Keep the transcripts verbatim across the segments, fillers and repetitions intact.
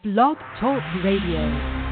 Blog Talk Radio.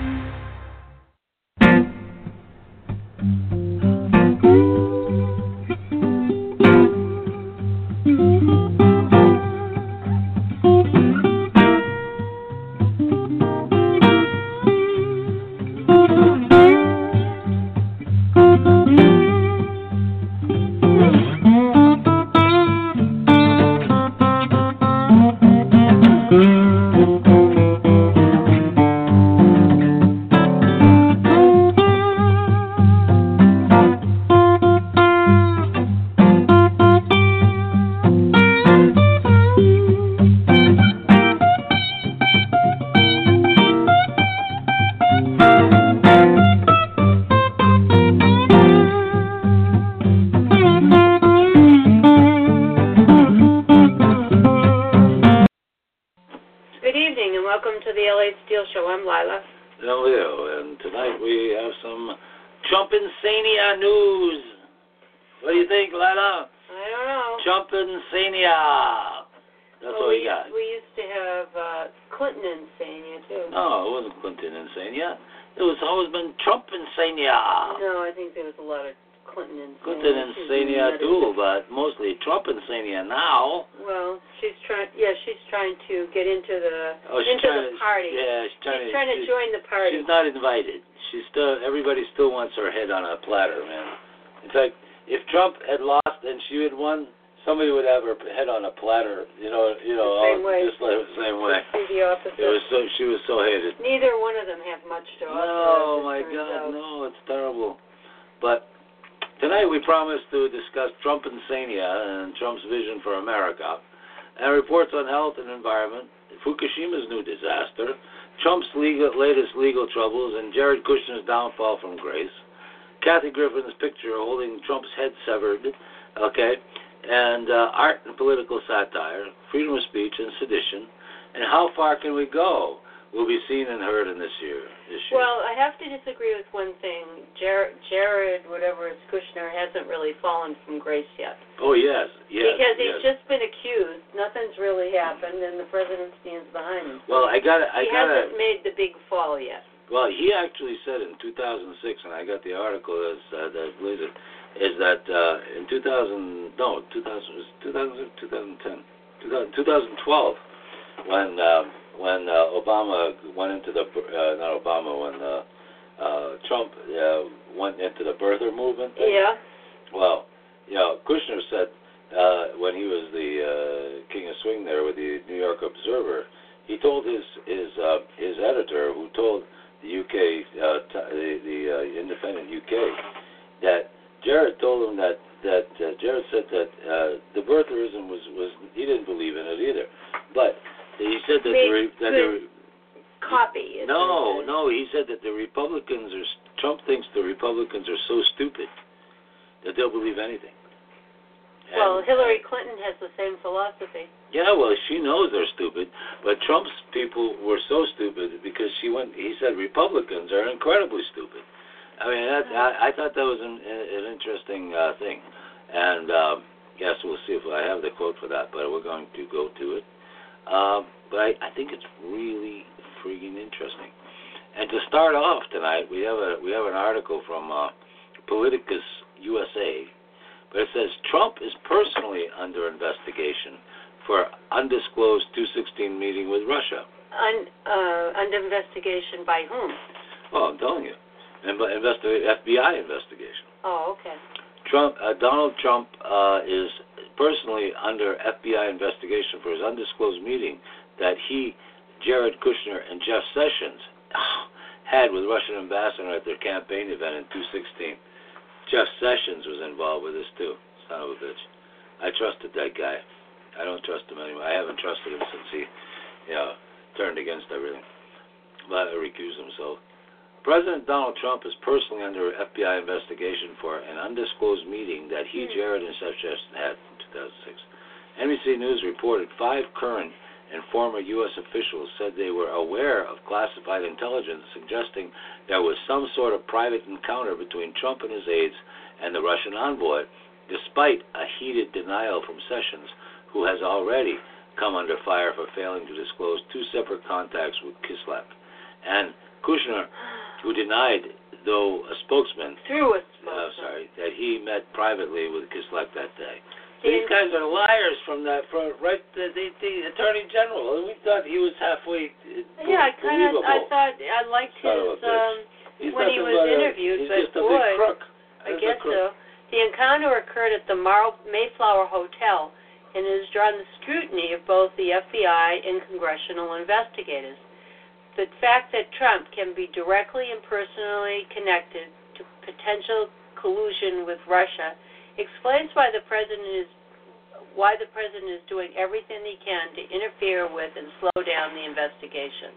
Invited. She's still, everybody still wants her head on a platter, man. In fact, if Trump had lost and she had won, somebody would have her head on a platter, you know, you know, the same all, way. just like the same way. The opposite. It was so, she was so hated. Neither one of them have much to offer. No, my God, out. no, it's terrible. But tonight we promised to discuss Trumpensania and Trump's vision for America, and reports on health and environment, Fukushima's new disaster, Trump's legal, latest legal troubles, and Jared Kushner's downfall from grace, Kathy Griffin's picture holding Trump's head severed, okay, and uh, art and political satire, freedom of speech and sedition, and how far can we go will be seen and heard in this year. This year. Well, I have to disagree with one thing. Jared, Jared, whatever it's Kushner, hasn't really fallen from grace yet. Oh, yes, yes. Because he's yes. just been accused. Nothing's really happened, and the president stands behind him. Well, I got I He got hasn't made the big fall yet. Well, he actually said in two thousand six, and I got the article as uh, that believes it, is that uh, in two thousand no two thousand was two thousand two thousand ten two thousand twelve when uh, when uh, Obama went into the uh, not Obama when uh, uh, Trump uh, went into the birther movement thing. Yeah. Well, you know, Kushner said uh, when he was the uh, king of swing there with the New York Observer, he told his his uh, his editor, who told the U K uh, t- the, the uh, independent U K, that Jared told him that that uh, Jared said that uh, the birtherism was was he didn't believe in it either, but he said that the re- that the copy. No, no, he said that the Republicans are Trump thinks the Republicans are so stupid that they'll believe anything. And, well, Hillary Clinton has the same philosophy. Yeah, well, she knows they're stupid, but Trump's people were so stupid because she went. He said Republicans are incredibly stupid. I mean, that, I, I thought that was an, an interesting uh, thing, and um, yes, we'll see if I have the quote for that, but we're going to go to it. Um, but I, I think it's really freaking interesting. And to start off tonight, we have a we have an article from uh, Politicus U S A, but it says Trump is personally under investigation for undisclosed two sixteen meeting with Russia. Un, uh, under investigation by whom? Oh, I'm telling you, Investi- F B I investigation. Oh, okay. Trump, uh, Donald Trump uh, is personally under F B I investigation for his undisclosed meeting that he, Jared Kushner, and Jeff Sessions had with Russian ambassador at their campaign event in two sixteen. Jeff Sessions was involved with this too. Son of a bitch. I trusted that guy. I don't trust him anymore. I haven't trusted him since he, you know, turned against everything. But recused himself. President Donald Trump is personally under F B I investigation for an undisclosed meeting that he, Jared, and Sessions had in two thousand six. N B C News reported five current and former U S officials said they were aware of classified intelligence suggesting there was some sort of private encounter between Trump and his aides and the Russian envoy, despite a heated denial from Sessions, who has already come under fire for failing to disclose two separate contacts with Kislyak. And Kushner, who denied, though a spokesman, through a spokesman, uh, sorry, that he met privately with Kislyak that day. The These guys are liars from that, from right, the, the, the Attorney General. We thought he was halfway uh, yeah, I kind of, believable. I thought, I liked Son his, of a bitch. um, He's when he nothing was but a- interviewed, he's but just a boy, big crook. I He's a guess crook. so. The encounter occurred at the Mar- Mayflower Hotel and has drawn the scrutiny of both the F B I and congressional investigators. The fact that Trump can be directly and personally connected to potential collusion with Russia explains why the president is why the president is doing everything he can to interfere with and slow down the investigations.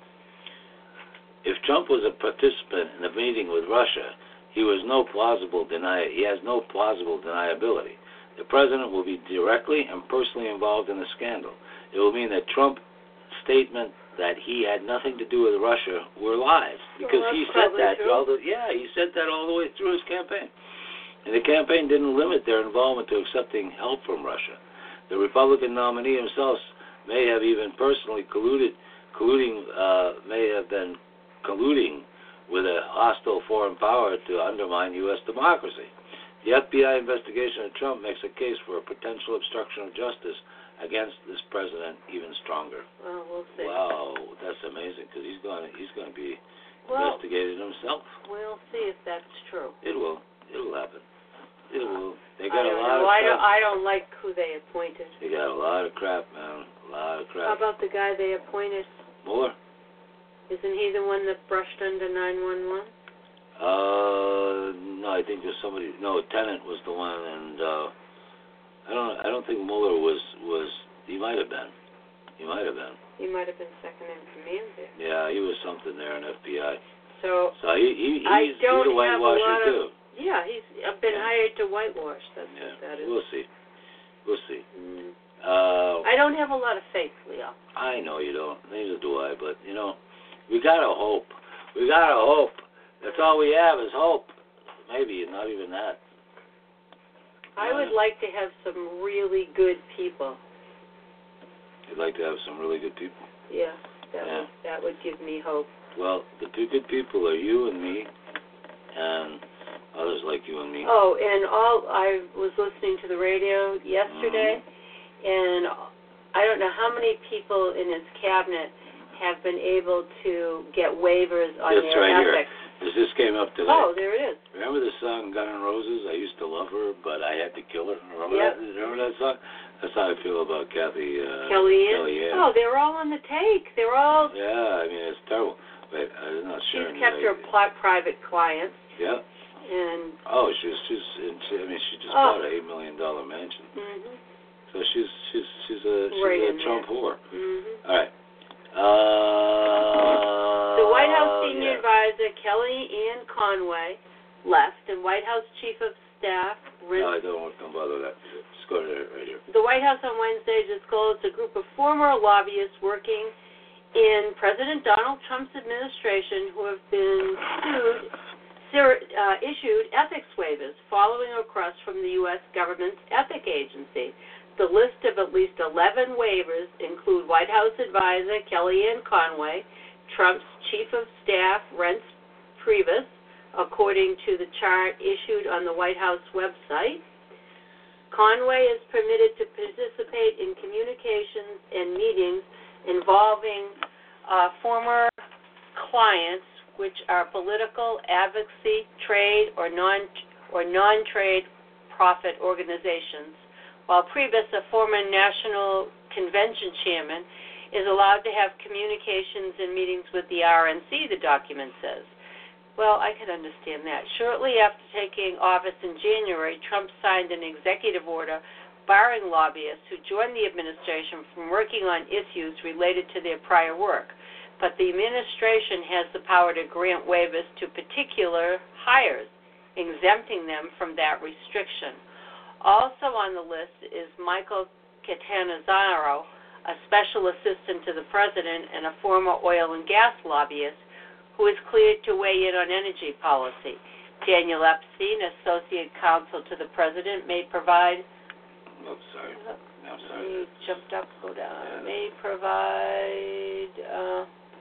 If Trump was a participant in the meeting with Russia, he was no plausible deny. He has no plausible deniability. The president will be directly and personally involved in the scandal. It will mean that Trump's statement that he had nothing to do with Russia were lies, because well, he said that. True. All the, yeah, he said that all the way through his campaign. And the campaign didn't limit their involvement to accepting help from Russia. The Republican nominee himself may have even personally colluded, colluding, uh, may have been colluding with a hostile foreign power to undermine U S democracy. The F B I investigation of Trump makes a case for a potential obstruction of justice against this president even stronger. Well, we'll see. Wow, that's amazing, because he's going to he's going to be well, investigated himself. We'll see if that's true. It will. It will happen. It will. They I got a don't lot know. of I crap. don't. I don't like who they appointed. They got a lot of crap, man. A lot of How crap. about the guy they appointed? More. Isn't he the one that brushed under nine one one? Uh, no, I think there's somebody. No, Tennant was the one, and uh, I don't. I don't think Mueller was. Was he might have been. He might have been. He might have been second in command there. Yeah, he was something there in F B I. So. So he, he he's, I don't he's a have a whitewasher lot of, too. Yeah, he's I've been Yeah. hired to whitewash. That's Yeah, what that is. we'll see. We'll see. Mm. Uh, I don't have a lot of faith, Leo. I know you don't. Neither do I. But you know, we gotta hope. We gotta hope. That's all we have is hope. Maybe not even that. I would like to have some really good people. You'd like to have some really good people. Yeah, that Yeah. would that would give me hope. Well, the two good people are you and me, and others like you and me. Oh, and all I was listening to the radio yesterday, Mm-hmm. and I don't know how many people in his cabinet have been able to get waivers on It's their right here. ethics. This just came up today. Oh, there it is. Remember the song Gun N' Roses? I used to love her, but I had to kill her. Remember Yep. that? Remember that song? That's how I feel about Kathy uh, Kellyanne. Kellyanne. Oh, they're all on the take. They're all. Yeah, I mean it's terrible. Wait, I'm not sure. She's kept her pl- private clients, Yeah. and. Oh, she's she's. She, I mean, she just Oh. bought an eight million dollar mansion. Mhm. So she's she's she's a she's Right a in Trump there. whore. Mhm. All right. Uh, The White House senior yeah. advisor Kellyanne Conway left, and White House chief of staff. Rich- No, I don't want to bother that. Just go to it right here. The White House on Wednesday disclosed a group of former lobbyists working in President Donald Trump's administration who have been sued, ser- uh, issued ethics waivers following a request from the U S government's ethics agency. The list of at least eleven waivers include White House advisor Kellyanne Conway, Trump's chief of staff Reince Priebus, according to the chart issued on the White House website. Conway is permitted to participate in communications and meetings involving uh, former clients, which are political, advocacy, trade, or non or non-trade profit organizations, while Priebus, a former National Convention chairman, is allowed to have communications and meetings with the R N C, the document says. Well, I can understand that. Shortly after taking office in January, Trump signed an executive order barring lobbyists who joined the administration from working on issues related to their prior work. But the administration has the power to grant waivers to particular hires, exempting them from that restriction. Also on the list is Michael Catanzaro, a special assistant to the president and a former oil and gas lobbyist, who is cleared to weigh in on energy policy. Daniel Epstein, associate counsel to the president, may provide. Oh, sorry. No. I'm sorry. You jumped up, go down. Yeah. May provide, uh,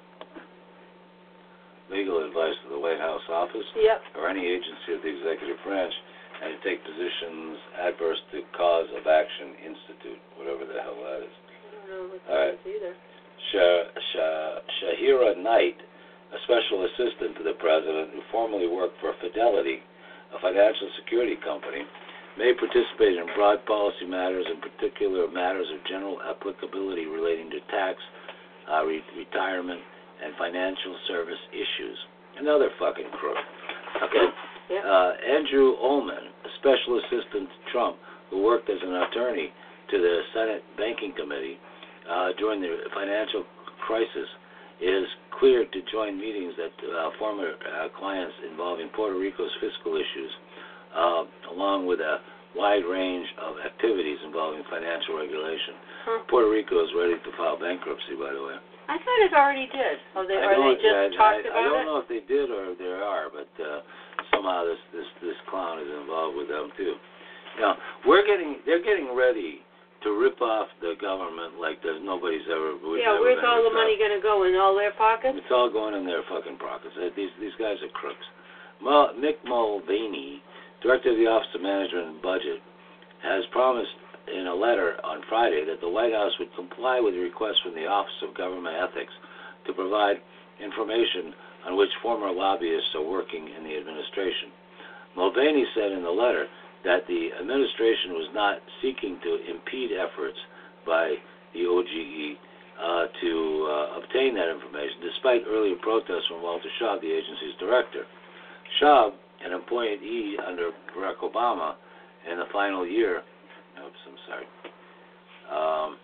legal advice to the White House office yep. or any agency of the executive branch, and to take positions adverse to cause of action institute, whatever the hell that is. I don't know what All that right. is either. Shah, Shah, Shahira Knight, a special assistant to the president who formerly worked for Fidelity, a financial security company, may participate in broad policy matters, in particular matters of general applicability relating to tax, uh, re- retirement, and financial service issues. Another fucking crook. Okay. Yep. Uh, Andrew Ullman, a special assistant to Trump, who worked as an attorney to the Senate Banking Committee uh, during the financial crisis, is cleared to join meetings that uh, former uh, clients involving Puerto Rico's fiscal issues, uh, along with a wide range of activities involving financial regulation. Huh. Puerto Rico is ready to file bankruptcy, by the way. I thought it already did. Oh, they, I or they don't, just I, talked I, about I don't it? know if they did or they are, but uh, somehow this, this this clown is involved with them too. Now we're getting they're getting ready to rip off the government like there's nobody's ever. Yeah, never where's been all the ripped money off. going to go? In all their pockets? It's all going in their fucking pockets. These these guys are crooks. Well, Mick Mulvaney, director of the Office of Management and Budget, has promised in a letter on Friday that the White House would comply with a request from the Office of Government Ethics to provide information on which former lobbyists are working in the administration. Mulvaney said in the letter that the administration was not seeking to impede efforts by the O G E uh, to uh, obtain that information, despite earlier protests from Walter Shaub, the agency's director. Shaub, an employee under Barack Obama in the final year, oops, I'm sorry, um,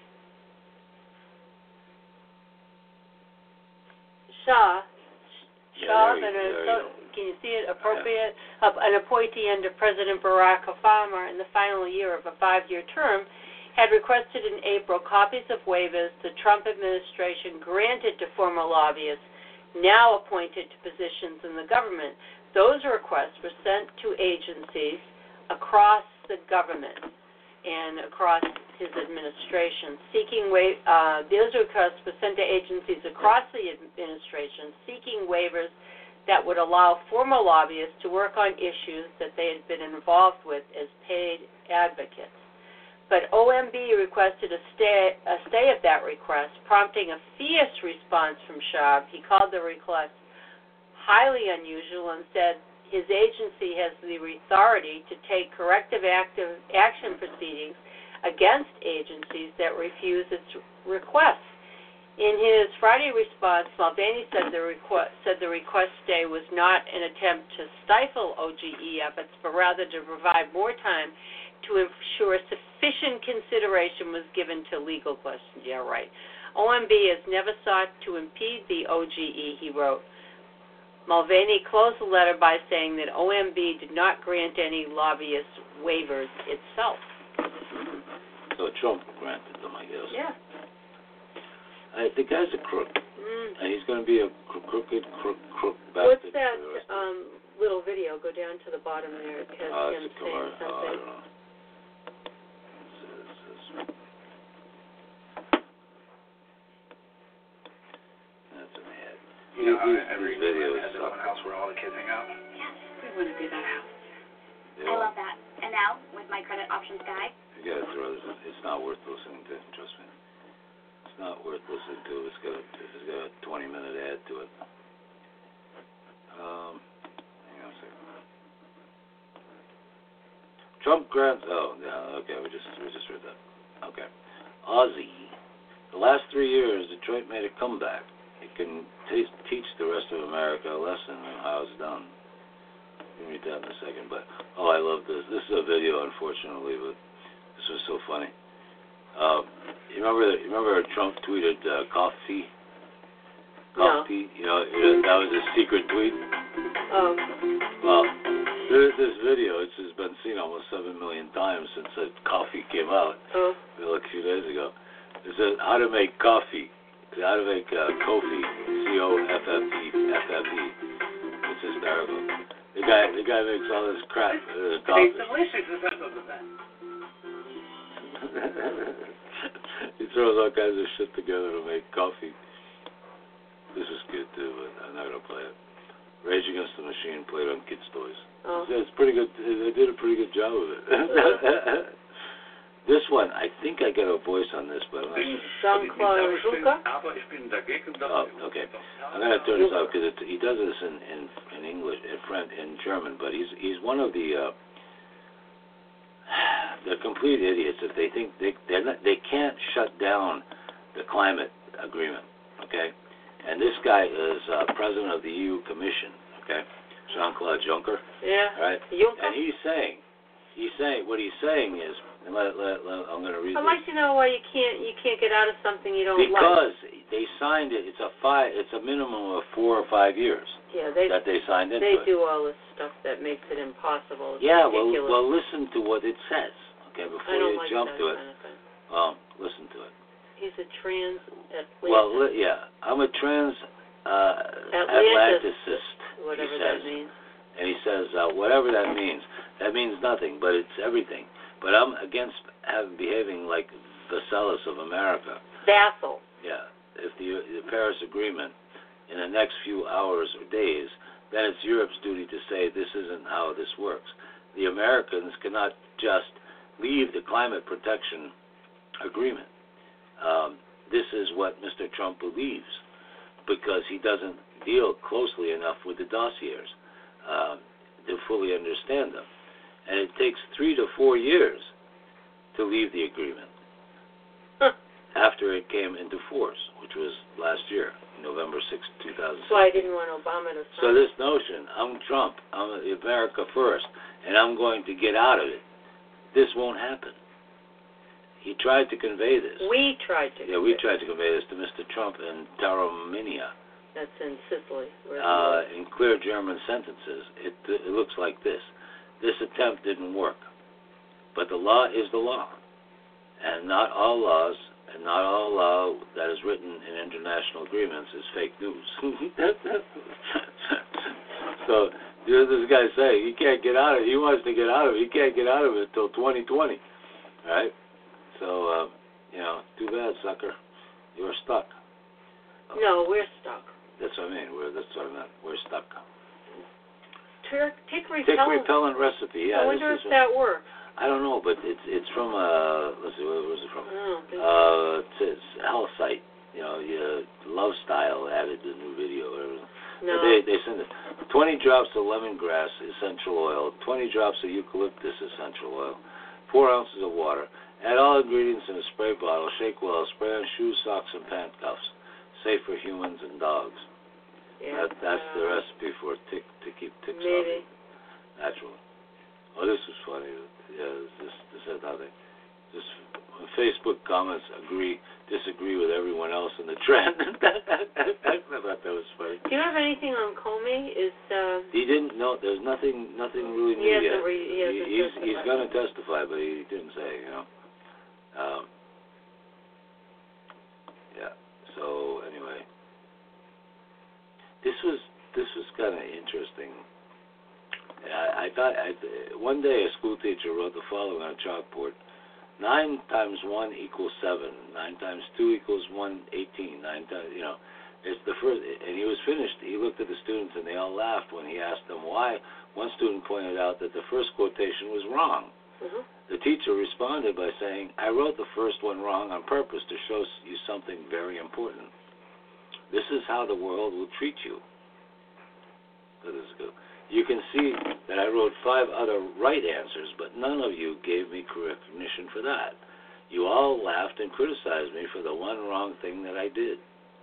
Shaw, Yeah, Shaw, there you- and a, there you so, go. can you see it? Appropriate, uh, an appointee under President Barack Obama in the final year of a five-year term, had requested in April copies of waivers the Trump administration granted to former lobbyists now appointed to positions in the government. Those requests were sent to agencies across the government and across his administration, seeking wa- uh, those requests were sent to agencies across the administration seeking waivers that would allow former lobbyists to work on issues that they had been involved with as paid advocates. But O M B requested a stay, a stay of that request, prompting a fierce response from Shaub. He called the request highly unusual and said his agency has the authority to take corrective active action proceedings against agencies that refuse its requests. In his Friday response, Mulvaney said the request said the request stay was not an attempt to stifle O G E efforts, but rather to provide more time to ensure sufficient consideration was given to legal questions. Yeah, right. O M B has never sought to impede the O G E, he wrote. Mulvaney closed the letter by saying that O M B did not grant any lobbyist waivers itself. So Trump granted them, I guess. Yeah. I, the guy's a crook, Mm. and he's going to be a cro- crooked, crook, crook bastard. What's that for the rest of um, little video? Go down to the bottom there. It has Oh, him it's a saying commercial. Oh, I something. don't know. It's, it's, it's, that's an ad. You know, These- I- every these videos has an suck. open house where all the kids hang out. We want to do that house. They I all- love that. And now, with my credit options guide, You gotta throw this. It's not worth listening to. Trust me. It's not worth listening to. It's got a, it's got a twenty minute ad to it. Um, hang on a second. Trump grants. Oh, yeah. Okay, we just we just read that. Okay. Aussie. The last three years, Detroit made a comeback. It can t- teach the rest of America a lesson on how it's done. We'll read that in a second. But oh, I love this. This is a video, unfortunately, but. This was so funny. Um, you remember? You remember Trump tweeted uh, "coffee"? Coffee. No. You know, it, that was a secret tweet. Oh. Well, there's this video. It's just been seen almost seven million times since that coffee came out. Oh. Like a few days ago. It says how to make coffee. How to make uh, Kofi. C O F F E. F F E. It's hysterical. The guy, the guy makes all this crap. Uh, coffee. It's delicious. It's not so bad. He throws all kinds of shit together to make coffee. This is good too, but I'm not gonna play it. Rage Against the Machine played on kids' toys. Oh. It's, it's pretty good. They did a pretty good job of it. This one, I think I got a voice on this, but I'm not sure. Jean-Claude Juncker? Oh, okay. I'm gonna turn this off because he does this in, in in English, in French, in German. But he's he's one of the uh, the complete idiots if they think they they're not, they can't shut down the climate agreement. Okay. And this guy is uh, president of the E U Commission, okay, Jean-Claude Juncker. Yeah. Right. Juncker. And he's saying, he's saying, what he's saying is, and let, let, let, I'm going to read. I'd this. like to know why you can't you can't get out of something you don't because like. Because they signed it. It's a five. It's a minimum of four or five years. Yeah, they that they signed into They it. do all this stuff that makes it impossible. It's yeah. Well, ridiculous. well, listen to what it says, okay, before I don't you like jump that to it. kind of thing. Well, listen to it. He's a trans Atlantic. Well, li- yeah, I'm a trans uh, Atlanticist. Whatever he says. that means. And he says, uh, whatever that means, that means nothing, but it's everything. But I'm against having behaving like vassals of America. Vassal. Yeah. If the, the Paris Agreement in the next few hours or days, then it's Europe's duty to say this isn't how this works. The Americans cannot just leave the climate protection agreement. Um, this is what Mister Trump believes because he doesn't deal closely enough with the dossiers um, to fully understand them. And it takes three to four years to leave the agreement huh. after it came into force, which was last year, November sixth, two thousand six. That's why I didn't want Obama to sign. So this notion, I'm Trump, I'm America first, and I'm going to get out of it, this won't happen. He tried to convey this. We tried to. Yeah, we tried to convey this to Mister Trump in Taormina. That's in Sicily. Uh, in clear German sentences, it, it looks like this. This attempt didn't work. But the law is the law. And not all laws, and not all law that is written in international agreements is fake news. So, you know, this guy saying he can't get out of it. He wants to get out of it. He can't get out of it until twenty twenty. Right? So, uh, you know, too bad, sucker. You're stuck. No, we're stuck. That's what I mean. We're, that's what I meant. We're stuck. Tick, tick Tick repellent. repellent recipe. Yeah. I wonder this if is that works. I don't know, but it's it's from uh let's see, where was it from? I don't think Uh, it's, it's Health Site. You know, your Love Style added the new video. Or no. They they send it. Twenty drops of lemongrass essential oil. Twenty drops of eucalyptus essential oil. Four ounces of water. Add all ingredients in a spray bottle. Shake well. Spray on shoes, socks, and pant cuffs. Safe for humans and dogs. Yeah. That, that's uh, the recipe for tick to keep ticks maybe. off. Natural. Oh, this was funny. Yeah, this this is nothing. Just when Facebook comments agree, disagree with everyone else in the trend. I thought that was funny. Do you have anything on Comey? Is uh, He didn't know. There's nothing, nothing really he new hasn't yet. re- he hasn't he's testified. he's going to testify, but he didn't say. You know. Um, yeah. So anyway, this was this was kind of interesting. I, I thought I, one day a school teacher wrote the following on a chalkboard: nine times one equals seven. Nine times two equals one eighteen. Nine times, you know, it's the first. And he was finished. He looked at the students, and they all laughed when he asked them why. One student pointed out that the first quotation was wrong. Mm-hmm. The teacher responded by saying, "I wrote the first one wrong on purpose to show you something very important. This is how the world will treat you." That is good. You can see that I wrote five other right answers, but none of you gave me recognition for that. You all laughed and criticized me for the one wrong thing that I did.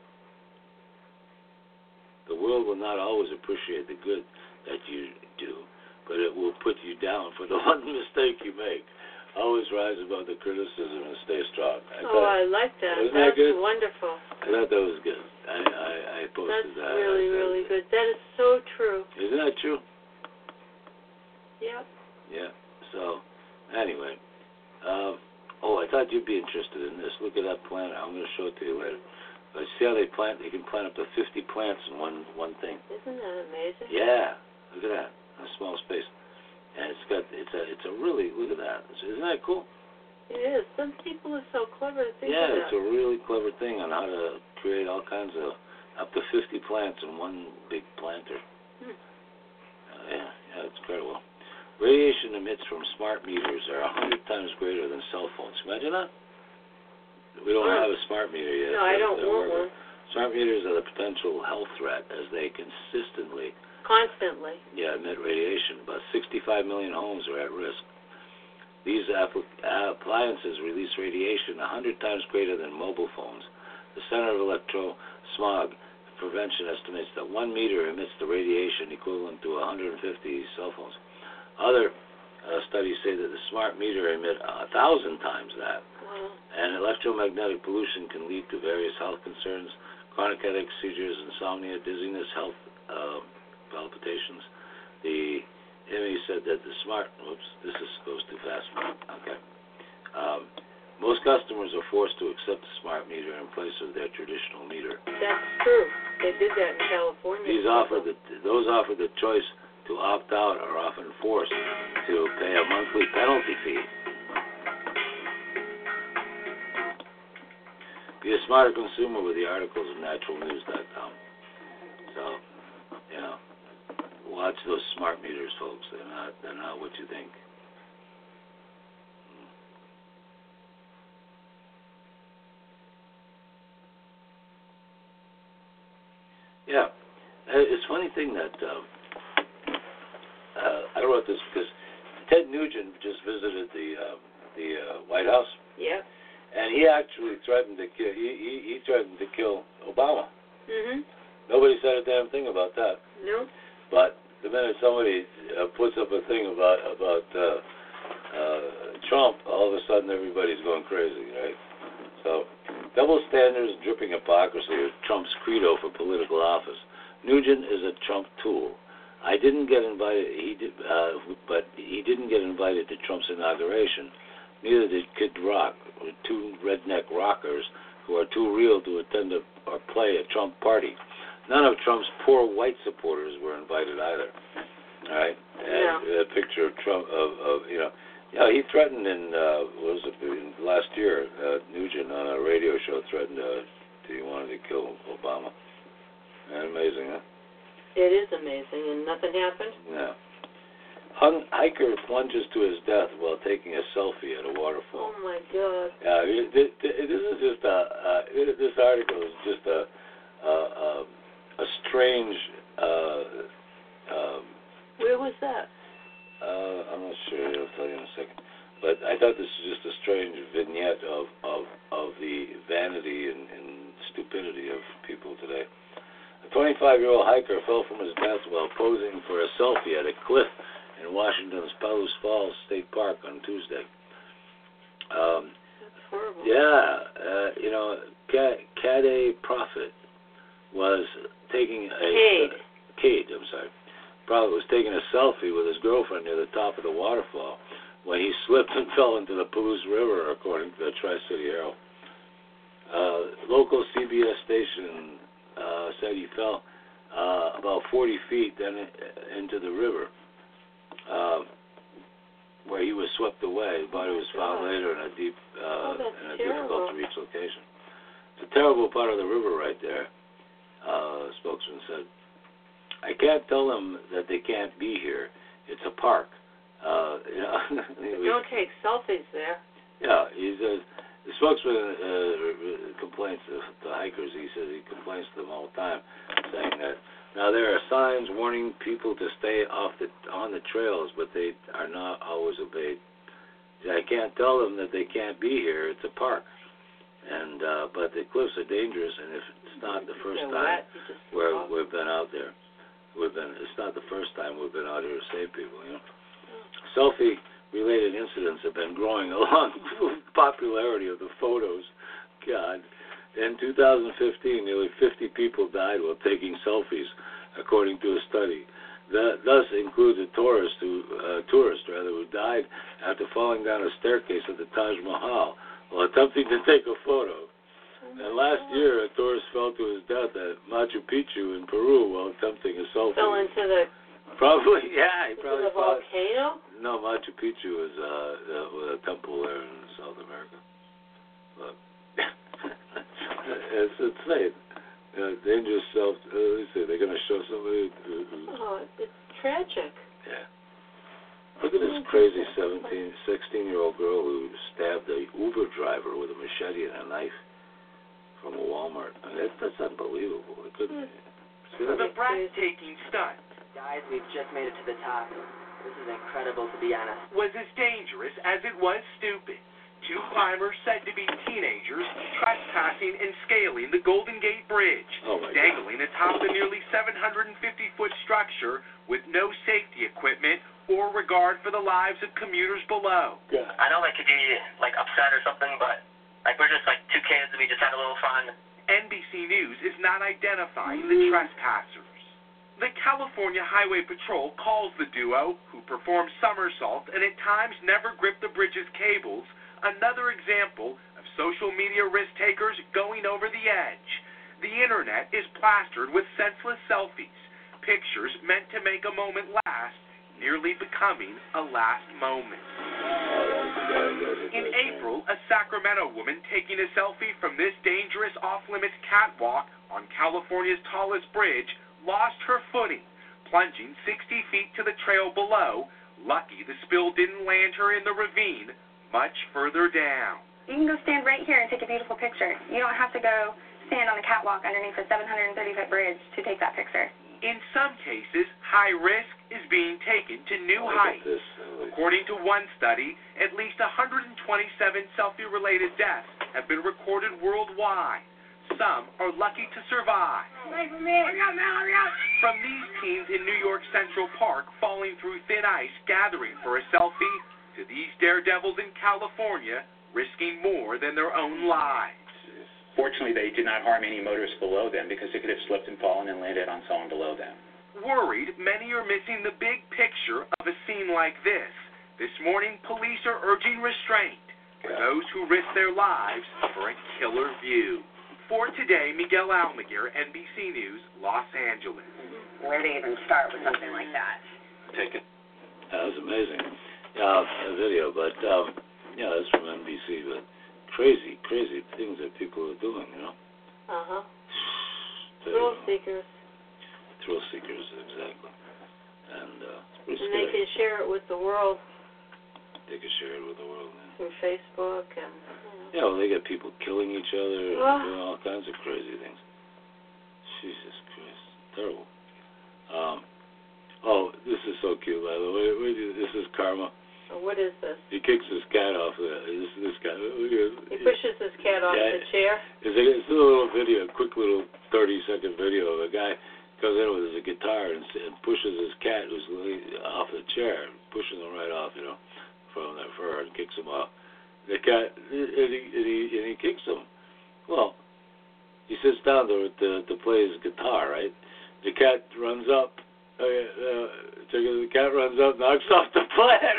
The world will not always appreciate the good that you do, but it will put you down for the one mistake you make. Always rise above the criticism and stay strong. I oh, I like that. Isn't That's that good? wonderful. I thought that was good. I, I, I posted That's that. really, I said, really good. That is so true. Isn't that true? Yep. Yeah. So, anyway. Um, oh, I thought you'd be interested in this. Look at that plant. I'm going to show it to you later. But see how they plant? They can plant up to fifty plants in one one thing. Isn't that amazing? Yeah. Look at that. In a small space. And it's got, it's a, it's a really, look at that. Isn't that cool? It is. Some people are so clever to think Yeah, of that. it's a really clever thing on how to create all kinds of, up to fifty plants in one big planter. Hmm. Uh, yeah, yeah, it's incredible. Radiation emits from smart meters are one hundred times greater than cell phones. Imagine that? We don't Hmm. have a smart meter yet. No, I They're- don't they're want working. one. Smart meters are the potential health threat as they consistently Constantly. yeah, emit radiation. About sixty-five million homes are at risk. These appli- appliances release radiation one hundred times greater than mobile phones. The Center of Electro Smog Prevention estimates that one meter emits the radiation equivalent to one hundred fifty cell phones. Other uh, studies say that the smart meter emit a thousand times that. Wow. And electromagnetic pollution can lead to various health concerns, chronic headaches, seizures, insomnia, dizziness, health uh, palpitations. The M E said that the smart, whoops, this is goes too fast. Okay. Um, most customers are forced to accept the smart meter in place of their traditional meter. That's true. They did that in California. These offer the, those offered the choice to opt out are often forced to pay a monthly penalty fee. Be a smarter consumer with the articles of natural news dot com. So, you know, watch those smart meters, folks. They're not, they're not what you think. Yeah, it's a funny thing that uh, uh, I wrote this because Ted Nugent just visited the uh, the uh, White House. Yeah. And he actually threatened to kill. He, he, he threatened to kill Obama. Mhm. Nobody said a damn thing about that. No. But the minute somebody uh, puts up a thing about about uh, uh, Trump, all of a sudden everybody's going crazy, right? So, double standards, dripping hypocrisy are Trump's credo for political office. Nugent is a Trump tool. I didn't get invited. He did, uh, but he didn't get invited to Trump's inauguration. Neither did Kid Rock, two redneck rockers who are too real to attend a, or play a Trump party. None of Trump's poor white supporters were invited either. All right, and Yeah. a picture of Trump of, of you know, yeah, he threatened in uh, what was it in last year? Uh, Nugent on a radio show threatened uh, he wanted to kill Obama. And amazing, huh? It is amazing, and nothing happened. Yeah. Hung hiker plunges to his death while taking a selfie at a waterfall. Oh my God. Yeah, it, it, it, this is just a. Uh, it, this article is just a a, a, a strange. Uh, um, Where was that? uh, I'm not sure. I'll tell you in a second. But I thought this was just a strange vignette of of, of the vanity and, and stupidity of people today. A twenty-five-year-old hiker fell from his death while posing for a selfie at a cliff in Washington's Palos Falls State Park on Tuesday. Um, That's horrible. yeah, uh, you know, Cade Prophet was taking a Cade. Uh, Cade, I'm sorry. Prophet was taking a selfie with his girlfriend near the top of the waterfall when he slipped and fell into the Palouse River, according to the Tri-City Herald. Uh, local C B S station uh, said he fell uh, about forty feet then into the river, uh, where he was swept away. His body was found later in a deep, uh, Oh, that's in a terrible. difficult to reach location. It's a terrible part of the river right there, uh, the spokesman said. I can't tell them that they can't be here. It's a park. Uh, you know, But don't take selfies there. yeah, he says. The spokesman uh, complains to the hikers. He says he complains to them all the time, saying that now there are signs warning people to stay off the on the trails, but they are not always obeyed. I can't tell them that they can't be here. It's a park, and uh, but the cliffs are dangerous, and if it's not the first They're time wet, you just where fall. we've been out there, we've been. It's not the first time we've been out here to save people. You know, selfie. Related incidents have been growing along with popularity of the photos. God. In two thousand fifteen, nearly fifty people died while taking selfies, according to a study. That thus includes a tourist who, uh, tourist rather, who died after falling down a staircase at the Taj Mahal while attempting to take a photo. Oh And last God. year, a tourist fell to his death at Machu Picchu in Peru while attempting a selfie. Fell into the, Probably, yeah, he into probably the fell. volcano? No, Machu Picchu is uh, uh, a temple there in South America. But it's insane. You know, dangerous self. Uh, let me see. They're going to show somebody. Oh, it's tragic. Yeah. Look at this crazy seventeen, sixteen-year-old girl who stabbed a Uber driver with a machete and a knife from a Walmart. I mean, that's, that's unbelievable. It couldn't. See that? The breathtaking stunt. Guys, we've just made it to the top. This is incredible, to be honest. Was as dangerous as it was stupid. Two climbers said to be teenagers trespassing and scaling the Golden Gate Bridge, oh my dangling God. atop the nearly seven hundred fifty foot structure with no safety equipment or regard for the lives of commuters below. God. I know they could be like upset or something, but like we're just like two kids. We just had a little fun. N B C News is not identifying the trespassers. The California Highway Patrol calls the duo, who perform somersaults and at times never grip the bridge's cables, another example of social media risk-takers going over the edge. The internet is plastered with senseless selfies, pictures meant to make a moment last, nearly becoming a last moment. In April, a Sacramento woman taking a selfie from this dangerous off-limits catwalk on California's tallest bridge lost her footing, plunging sixty feet to the trail below. Lucky the spill didn't land her in the ravine much further down. You can go stand right here and take a beautiful picture. You don't have to go stand on the catwalk underneath a seven hundred thirty foot bridge to take that picture. In some cases, high risk is being taken to new heights. According to one study, at least one hundred twenty-seven selfie-related deaths have been recorded worldwide. Some are lucky to survive. From these teens in New York Central Park falling through thin ice gathering for a selfie, to these daredevils in California risking more than their own lives. Fortunately, they did not harm any motorists below them because they could have slipped and fallen and landed on someone below them. Worried, many are missing the big picture of a scene like this. This morning, police are urging restraint for those who risk their lives for a killer view. For today, Miguel Almaguer, N B C News, Los Angeles. Where do you even start with something like that? Take it. That was amazing. Yeah, a video, but um, yeah, that's from N B C. But crazy, crazy things that people are doing, you know. Uh huh. Thrill seekers. Thrill seekers, exactly. And uh, it's pretty and scary. they can share it with the world. They can share it with the world. Yeah. Through Facebook and. Yeah, well, they get people killing each other and oh. doing all kinds of crazy things. Jesus Christ, terrible. Um, oh, this is so cute, by the way. Wait, this is Karma. Oh, what is this? He kicks his cat off. The, this this guy. He pushes his cat off yeah, the chair. It's a, it's a little video, a quick little thirty-second video of a guy comes in with his guitar and, and pushes his cat who's off the chair, pushes him right off, you know, from the fur and kicks him off. The cat, and he, and he, and he kicks him. Well, he sits down to, to, to play his guitar, right? The cat runs up. Uh, uh, the cat runs up, knocks off the plant.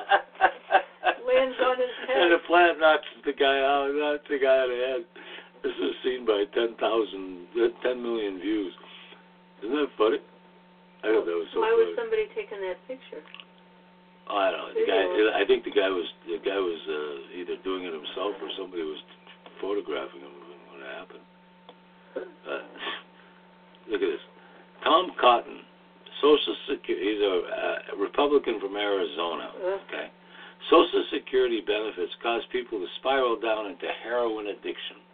Lands on his head. And the plant knocks the guy out, knocks the guy on the head. This is seen by ten thousand, ten million views. Isn't that funny? I thought that was so Why funny. was somebody taking that picture? Oh, I don't know. The guy, I think the guy was the guy was uh, either doing it himself or somebody was photographing him when it happened. Uh, look at this. Tom Cotton, Social Security. He's a uh, Republican from Arizona. Okay. Social Security benefits cause people to spiral down into heroin addiction.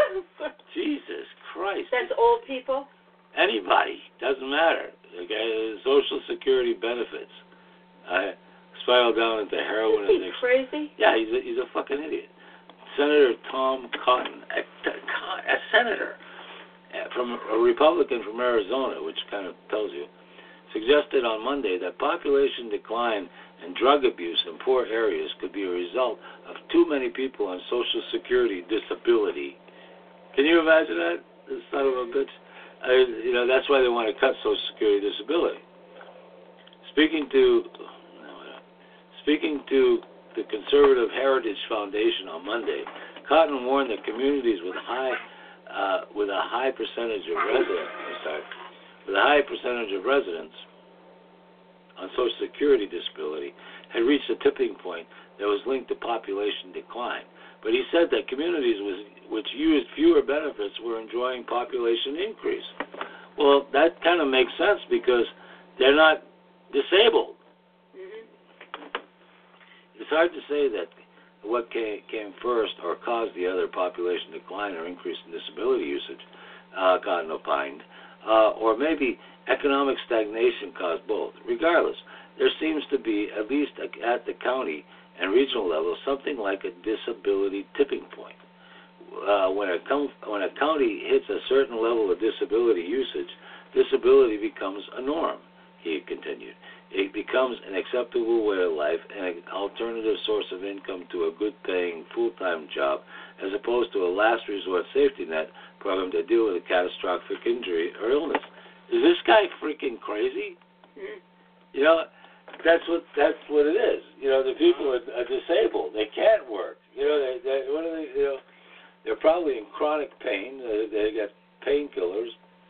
Jesus Christ. That's old people? Anybody. Doesn't matter. Okay. Social Security benefits. I. Spiral down into heroin Is he addiction. Crazy? Yeah, he's a, he's a fucking idiot. Senator Tom Cotton, a, a senator from a Republican from Arizona, which kind of tells you, suggested on Monday that population decline and drug abuse in poor areas could be a result of too many people on Social Security disability. Can you imagine that? This son of a bitch. I, you know, that's why they want to cut Social Security disability. Speaking to Speaking to the Conservative Heritage Foundation on Monday, Cotton warned that communities with high, uh, with a high percentage of residents, I'm sorry, with a high percentage of residents on Social Security disability had reached a tipping point that was linked to population decline. But he said that communities was, which used fewer benefits were enjoying population increase. Well, that kind of makes sense because they're not disabled. Mm-hmm. It's hard to say that what came, came first or caused the other, population decline or increase in disability usage, uh, Cotton opined, uh, or maybe economic stagnation caused both. Regardless, there seems to be, at least at the county and regional level, something like a disability tipping point. Uh, when, a com- when a county hits a certain level of disability usage, disability becomes a norm, he continued. It becomes an acceptable way of life and an alternative source of income to a good-paying full-time job, as opposed to a last resort safety net program to deal with a catastrophic injury or illness. Is this guy freaking crazy? Mm-hmm. You know, that's what that's what it is. You know, the people are, are disabled; they can't work. You know, they, they what are they? You know, they're probably in chronic pain. They, they got painkillers,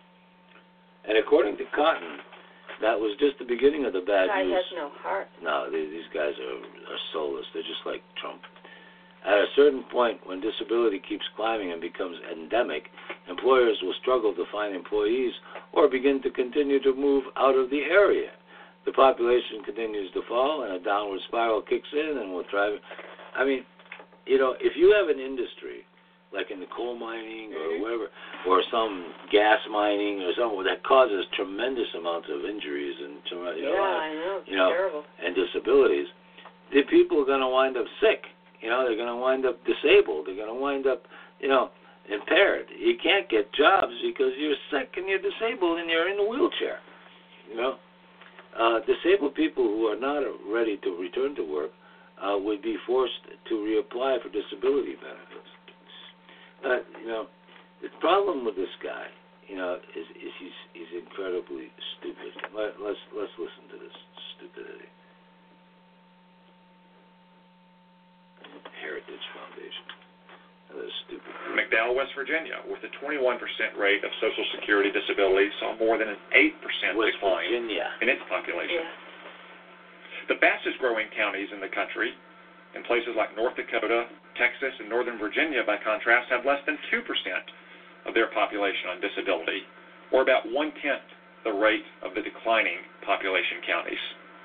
and according to Cotton, that was just the beginning of the bad guy news. has no heart. No, they, these guys are, are soulless. They're just like Trump. At a certain point, when disability keeps climbing and becomes endemic, employers will struggle to find employees or begin to continue to move out of the area. The population continues to fall, and a downward spiral kicks in and will drive. I mean, you know, if you have an industry, like in the coal mining or mm-hmm. whatever, or some gas mining or something that causes tremendous amounts of injuries and you know, yeah, I know, it's you know, terrible. and disabilities, the people are going to wind up sick. You know, they're going to wind up disabled. They're going to wind up, you know, impaired. You can't get jobs because you're sick and you're disabled and you're in a wheelchair. You know, uh, disabled people who are not ready to return to work uh, would be forced to reapply for disability benefits. But, you know, the problem with this guy, you know, is, is he's he's incredibly stupid. Let, let's let's listen to this stupidity. Heritage Foundation. That is stupid. McDowell, West Virginia, with a twenty-one percent rate of Social Security disability, saw more than an eight percent West decline Virginia. in its population. Yeah. The fastest growing counties in the country, in places like North Dakota, Texas, and Northern Virginia, by contrast, have less than two percent of their population on disability, or about one-tenth the rate of the declining population counties.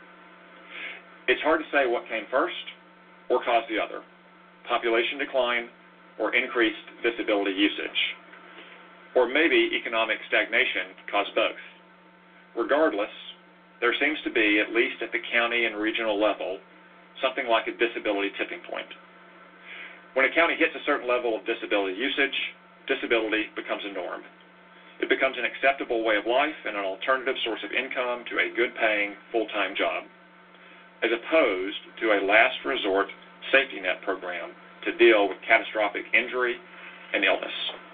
It's hard to say what came first or caused the other, population decline or increased disability usage. Or maybe economic stagnation caused both. Regardless, there seems to be, at least at the county and regional level, something like a disability tipping point. When a county hits a certain level of disability usage, disability becomes a norm. It becomes an acceptable way of life and an alternative source of income to a good-paying, full-time job, as opposed to a last resort safety net program to deal with catastrophic injury and illness.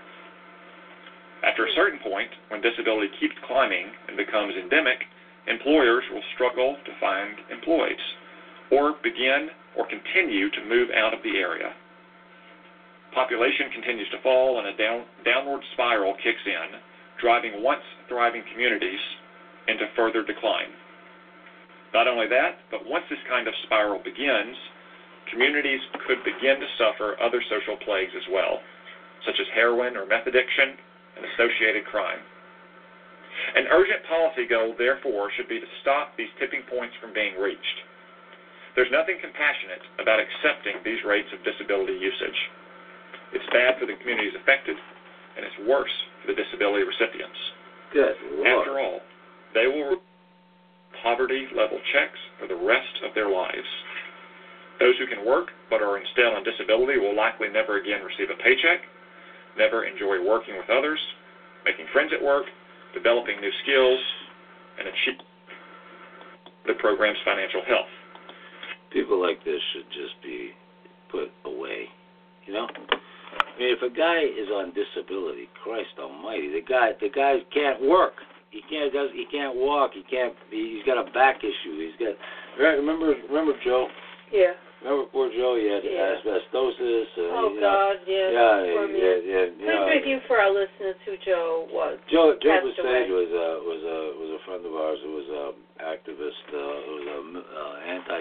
After a certain point, when disability keeps climbing and becomes endemic, employers will struggle to find employees, or begin or continue to move out of the area. Population continues to fall and a down, downward spiral kicks in, driving once thriving communities into further decline. Not only that, but once this kind of spiral begins, communities could begin to suffer other social plagues as well, such as heroin or meth addiction and associated crime. An urgent policy goal, therefore, should be to stop these tipping points from being reached. There's nothing compassionate about accepting these rates of disability usage. It's bad for the communities affected, and it's worse for the disability recipients. Good Lord. After all, they will receive poverty-level checks for the rest of their lives. Those who can work but are instead on disability will likely never again receive a paycheck, never enjoy working with others, making friends at work, developing new skills, and achieve the program's financial health. People like this should just be put away, you know? I mean, if a guy is on disability, Christ Almighty, the guy, the guy can't work. He can't does he can't walk. He can't. He's got a back issue. He's got. Remember, remember Joe. Yeah. Remember poor Joe? He had yeah. asbestosis. And, oh you know, God, yes. Yeah, poor yeah, yeah, yeah. You Please know, review for our listeners who Joe was. Joe Joe Passed Passage away. was a was a was a friend of ours who was an activist. Uh, who was an uh,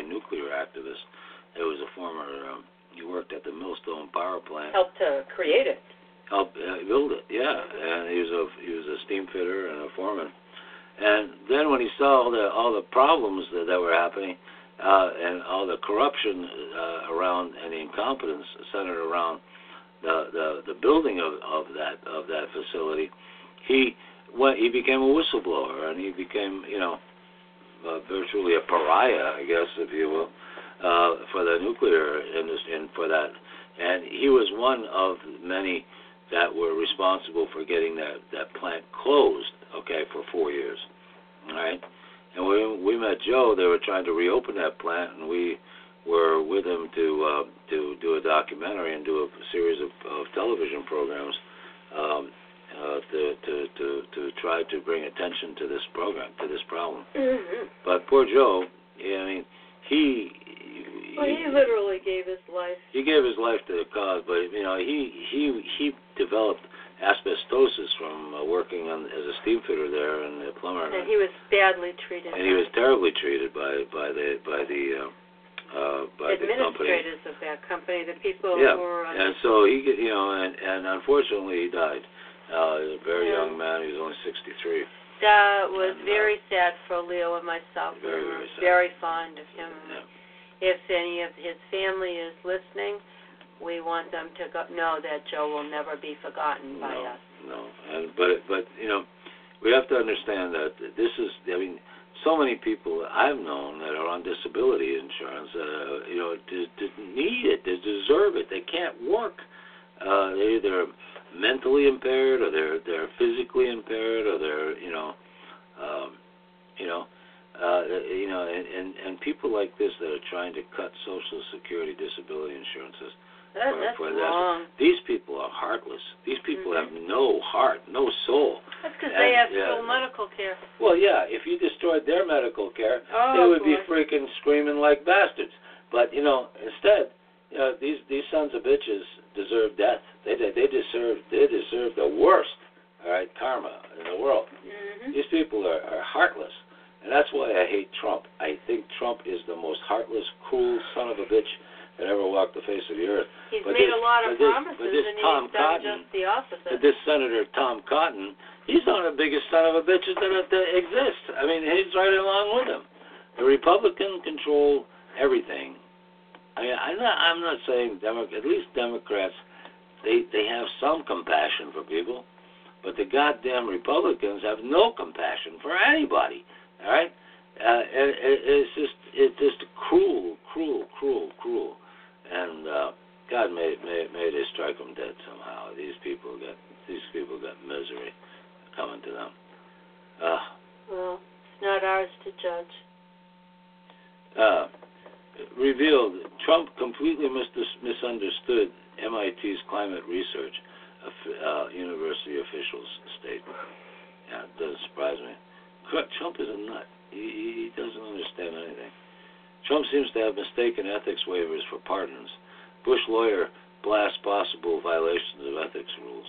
anti-nuclear activist. It was a former. Um, he worked at the Millstone Power Plant. Helped to create it. Helped uh, build it, yeah. And he was a he was a steam fitter and a foreman. And then when he saw all the all the problems that, that were happening, uh, and all the corruption uh, around and the incompetence centered around the the, the building of, of that of that facility, he went, he became a whistleblower, and he became, you know, uh, virtually a pariah, I guess, if you will, uh, for the nuclear industry and for that. And he was one of many that were responsible for getting that, that plant closed, okay, for four years, all right? And when we met Joe, they were trying to reopen that plant, and we were with him to uh, to do a documentary and do a series of, of television programs um, uh, to, to, to, to try to bring attention to this program, to this problem. Mm-hmm. But poor Joe, I mean, he... Well, he literally gave his life. He gave his life to the cause, but you know he he he developed asbestosis from uh, working on as a steam fitter there and a plumber. And he was badly treated. And he was terribly treated by by the by the uh, uh, by the company. Administrators of that company, the people yeah. who were. On and so he you know and and unfortunately he died. Uh, a very yeah. young man. He was only sixty-three. That was and, very uh, sad for Leo and myself. Very we were very sad. very fond of him. Yeah. If any of his family is listening, we want them to go, know that Joe will never be forgotten by no, us. No, and but but you know, we have to understand that this is. I mean, so many people I've known that are on disability insurance, uh, you know, to, to need it, they deserve it. They can't work. Uh, they're either mentally impaired, or they're they're physically impaired, or they're you know, um, you know. Uh, you know, and, and, and people like this that are trying to cut Social Security disability insurances. That, for, that's for wrong. That. These people are heartless. These people mm-hmm. have no heart, no soul. That's because they have yeah, full medical care. Well, yeah, if you destroyed their medical care, oh, they would boy. be freaking screaming like bastards. But, you know, instead, you know, these, these sons of bitches deserve death. They, they, deserve, they deserve the worst, all right, karma in the world. Mm-hmm. These people are, are heartless. And that's why I hate Trump. I think Trump is the most heartless, cruel son of a bitch that ever walked the face of the earth. He's but made this, a lot of but this, promises, but this and Tom he's done Cotton, just the opposite. But this Senator Tom Cotton, he's one of the biggest son of a bitches that, that exist. I mean, he's right along with him. The Republicans control everything. I mean, I'm not, I'm not saying Demo- at least Democrats, they they have some compassion for people, but the goddamn Republicans have no compassion for anybody. All right. Uh, it, it, it's just it's just cruel, cruel, cruel, cruel, and uh, God may may may they strike them dead somehow. These people got these people got misery coming to them. Uh, well, it's not ours to judge. Uh, revealed Trump completely mis- misunderstood M I T's climate research, uh, university officials statement. Yeah, it doesn't surprise me. Trump is a nut. He, he doesn't understand anything. Trump seems to have mistaken ethics waivers for pardons. Bush lawyer blasts possible violations of ethics rules.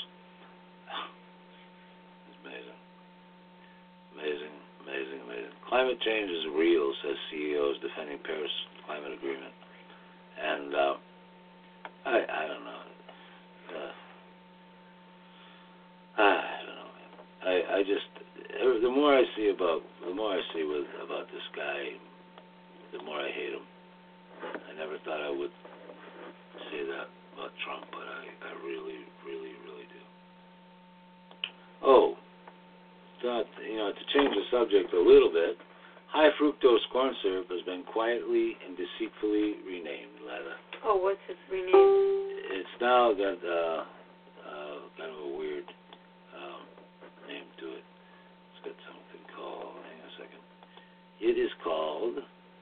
It's amazing. Amazing, amazing, amazing. Climate change is real, says C E Os defending Paris climate agreement. And uh, I, I don't know. Uh, I don't know. I, I just. The more I see about, the more I see with about this guy, the more I hate him. I never thought I would say that about Trump, but I, I really, really, really do. Oh, thought, you know, to change the subject a little bit, high fructose corn syrup has been quietly and deceitfully renamed, Letta. Oh, what's it renamed? It's now got uh, uh, kind of a weird um, name to it. Got something called, hang on a second. It is called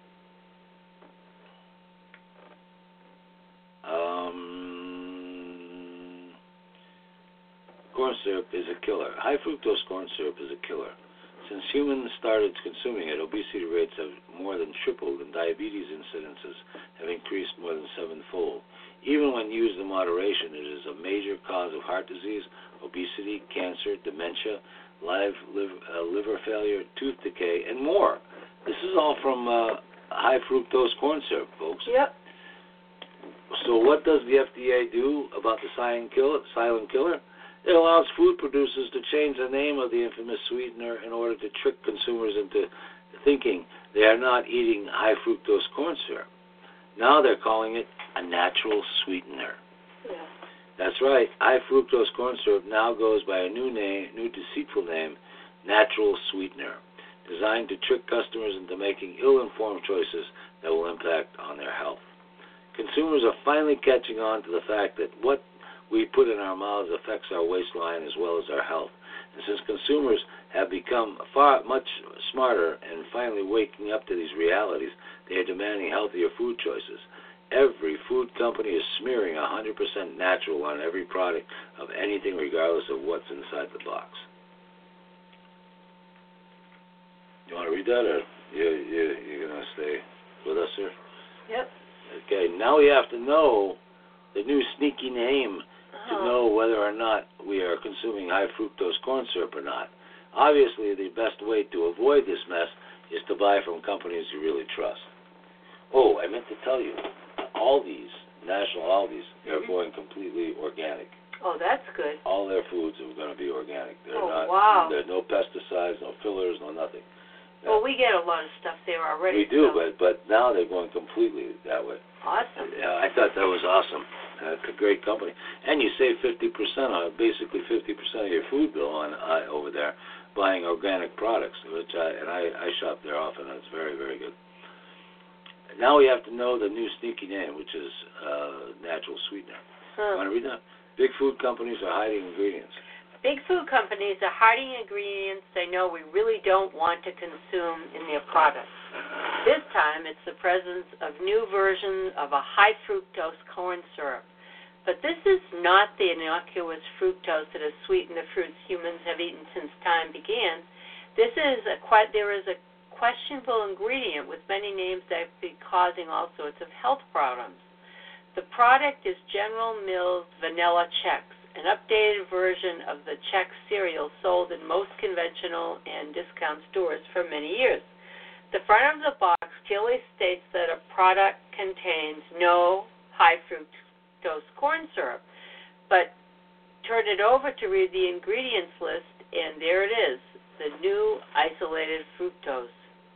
um, corn syrup is a killer. High fructose corn syrup is a killer. Since humans started consuming it, obesity rates have more than tripled and diabetes incidences have increased more than sevenfold. Even when used in moderation, it is a major cause of heart disease, obesity, cancer, dementia, live liver, uh, liver failure, tooth decay, and more. This is all from uh, high fructose corn syrup, folks. Yep. So what does the F D A do about the silent killer? Silent killer? It allows food producers to change the name of the infamous sweetener in order to trick consumers into thinking they are not eating high fructose corn syrup. Now they're calling it a natural sweetener. Yeah. That's right. High fructose corn syrup now goes by a new name, new deceitful name, natural sweetener, designed to trick customers into making ill-informed choices that will impact on their health. Consumers are finally catching on to the fact that what we put in our mouths affects our waistline as well as our health. And since consumers have become far much smarter and finally waking up to these realities, they are demanding healthier food choices. Every food company is smearing one hundred percent natural on every product of anything, regardless of what's inside the box. You want to read that, or you, you, you're going to stay with us, sir? Yep. Okay, now we have to know the new sneaky name to Uh-huh. know whether or not we are consuming high fructose corn syrup or not. Obviously, the best way to avoid this mess is to buy from companies you really trust. Oh, I meant to tell you, Aldi's, National Aldi's, they're Mhm. going completely organic. Oh, that's good. All their foods are going to be organic. They're Oh, not. wow. There's no pesticides, no fillers, no nothing. Well, we get a lot of stuff there already. We do, so. but but now they're going completely that way. Awesome. Yeah, I thought that was awesome. Uh, it's a great company, and you save fifty percent on basically fifty percent of your food bill on uh, over there buying organic products, which I and I, I shop there often. It's very very good. Now we have to know the new sneaky name, which is uh, natural sweetener. Huh. Want to read that? Big food companies are hiding ingredients. Big food companies are hiding ingredients they know we really don't want to consume in their products. This time, it's the presence of new versions of a high fructose corn syrup. But this is not the innocuous fructose that has sweetened the fruits humans have eaten since time began. This is a there is a questionable ingredient with many names that could be causing all sorts of health problems. The product is General Mills Vanilla Chex, an updated version of the Chex cereal sold in most conventional and discount stores for many years. The front of the box clearly states that a product contains no high fructose corn syrup, but turn it over to read the ingredients list, and there it is, the new isolated fructose.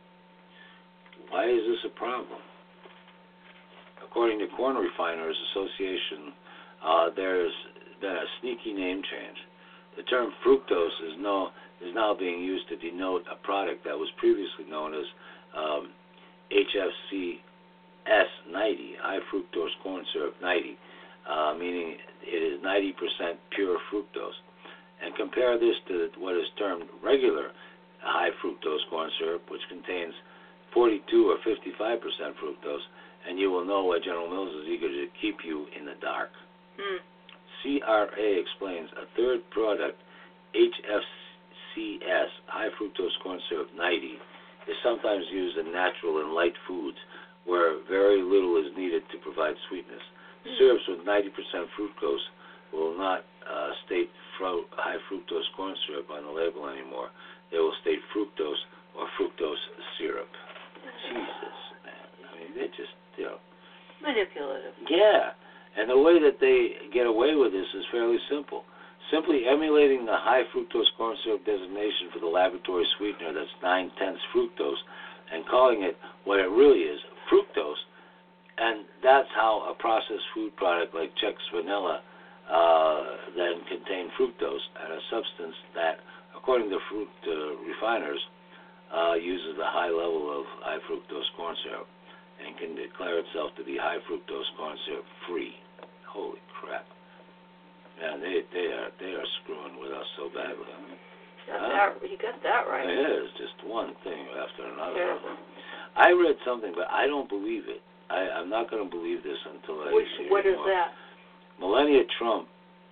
Why is this a problem? According to Corn Refiners Association, uh, there's been a sneaky name change. The term fructose is, no, is now being used to denote a product that was previously known as um, H F C S ninety, high fructose corn syrup ninety, uh, meaning it is ninety percent pure fructose. And compare this to what is termed regular high fructose corn syrup, which contains forty-two or fifty-five percent fructose, and you will know why General Mills is eager to keep you in the dark. Hmm. C R A explains a third product, H F C S, high fructose corn syrup ninety, is sometimes used in natural and light foods where very little is needed to provide sweetness. Mm. Syrups with ninety percent fructose will not uh, state fro- high fructose corn syrup on the label anymore. They will state fructose or fructose syrup. Jesus, man. I mean, they just, you know. Manipulative. Yeah. And the way that they get away with this is fairly simple. Simply emulating the high fructose corn syrup designation for the laboratory sweetener that's nine-tenths fructose and calling it what it really is, fructose. And that's how a processed food product like Chex Vanilla uh, then contain fructose, and a substance that, according to fruit uh, refiners, uh, uses a high level of high fructose corn syrup and can declare itself to be high fructose corn syrup free. Holy crap. Man, they they are they are screwing with us so badly. I mean, Got huh? that, you got that right. It is just one thing after another. Terrible. I read something, but I don't believe it. I, I'm not going to believe this until I Which, hear what is more. that? Melania Trump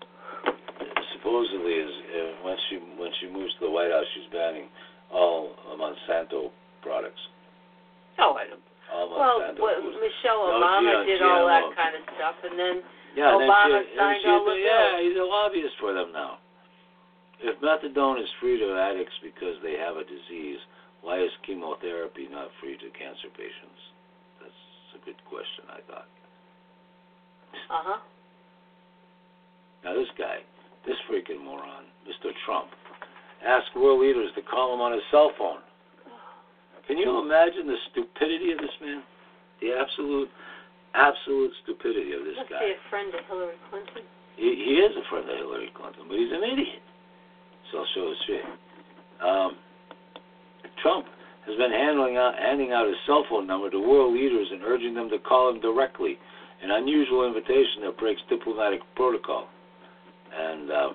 supposedly is uh, when she when she moves to the White House, she's banning all Monsanto products. Oh, I don't. All Well, Monsanto what, foods. Michelle No, Obama G- did all that G M O. kind of stuff, and then Yeah, and Obama then she, signed and she, all the Yeah, bills. he's a lobbyist for them now. If methadone is free to addicts because they have a disease, why is chemotherapy not free to cancer patients? good question, I thought. Uh-huh. Now this guy, this freaking moron, Mister Trump, asked world leaders to call him on his cell phone. Can you imagine the stupidity of this man? The absolute, absolute stupidity of this Must guy. be a friend of Hillary Clinton. He, he is a friend of Hillary Clinton, but he's an idiot. So I'll show his shit. Um, Trump has been handling out, handing out his cell phone number to world leaders and urging them to call him directly, an unusual invitation that breaks diplomatic protocol. And uh,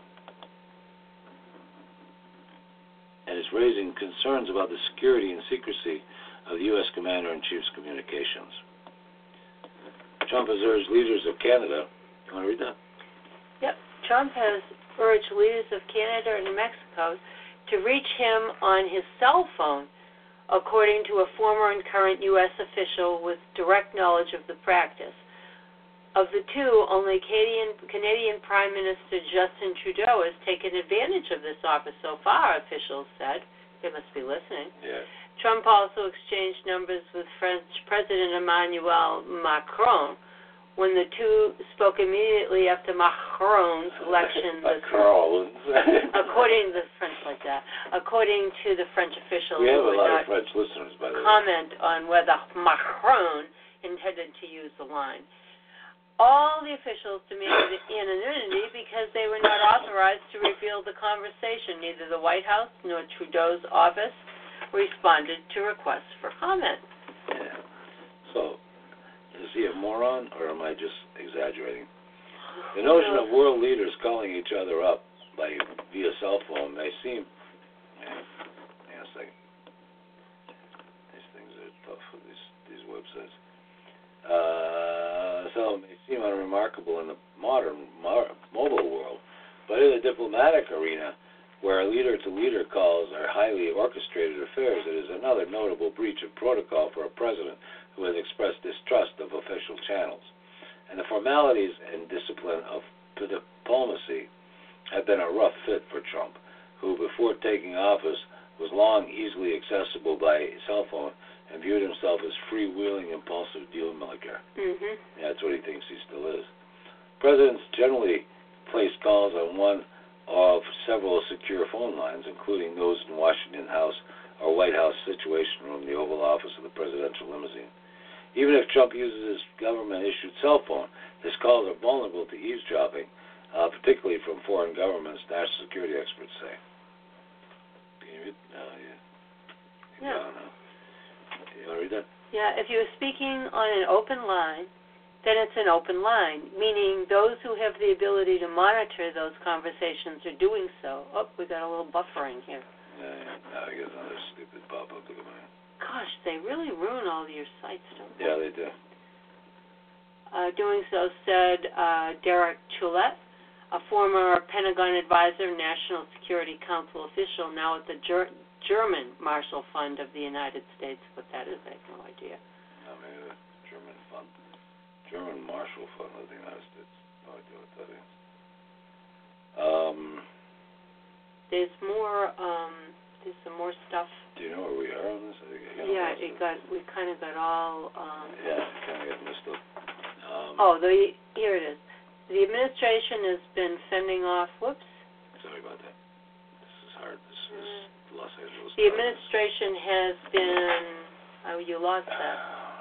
and it's raising concerns about the security and secrecy of the U S Commander-in-Chief's communications. Trump has urged leaders of Canada, you want to read that? Yep. Trump has urged leaders of Canada and Mexico to reach him on his cell phone, according to a former and current U S official with direct knowledge of the practice. Of the two, only Canadian, Canadian Prime Minister Justin Trudeau has taken advantage of this offer so far, officials said. They must be listening. Yeah. Trump also exchanged numbers with French President Emmanuel Macron. When the two spoke immediately after Macron's election, Macron. according to the French like that, according to the French official, We have who a would lot not of French listeners, by the way. comment on whether Macron intended to use the line. All the officials demanded anonymity because they were not authorized to reveal the conversation. Neither the White House nor Trudeau's office responded to requests for comment. Yeah. So, is he a moron, or am I just exaggerating? The notion of world leaders calling each other up by via cell phone may seem. Yeah, hang on a second. These things are tough with these these websites. Uh, so it may seem unremarkable in the modern mar- mobile world, but in the diplomatic arena, where leader-to-leader calls are highly orchestrated affairs, it is another notable breach of protocol for a president who has expressed distrust of official channels. And the formalities and discipline of diplomacy have been a rough fit for Trump, who before taking office was long easily accessible by cell phone and viewed himself as freewheeling, impulsive dealmaker. Mm-hmm. Yeah, that's what he thinks he still is. Presidents generally place calls on one of several secure phone lines, including those in Washington House or White House Situation Room, the Oval Office of the presidential limousine. Even if Trump uses his government-issued cell phone, his calls are vulnerable to eavesdropping, uh, particularly from foreign governments, national security experts say. Can you read? Uh, yeah. Yeah. No, no. You want to read that? Yeah, if you're speaking on an open line, then it's an open line, meaning those who have the ability to monitor those conversations are doing so. Oh, we got a little buffering here. Yeah, yeah. Now I get another stupid pop-up. Look at mine. Gosh, they really ruin all your sites, don't they? Yeah, they do. Uh, doing so, said uh, Derek Chollet, a former Pentagon advisor, National Security Council official, now at the Ger- German Marshall Fund of the United States. What that is, I have no idea. No, maybe the German fund. German Marshall Fund of the United States. No idea what that is. Um, there's more. Um, there's some more stuff. Do you know where we are on this? I think I got Yeah, most it of got. We kind of got all. Um, Yeah, it kind of got messed up. Um, oh, the here it is. The administration has been fending off. Whoops. Sorry about that. This is hard. This is Los Angeles. The administration has been. Oh, you lost that.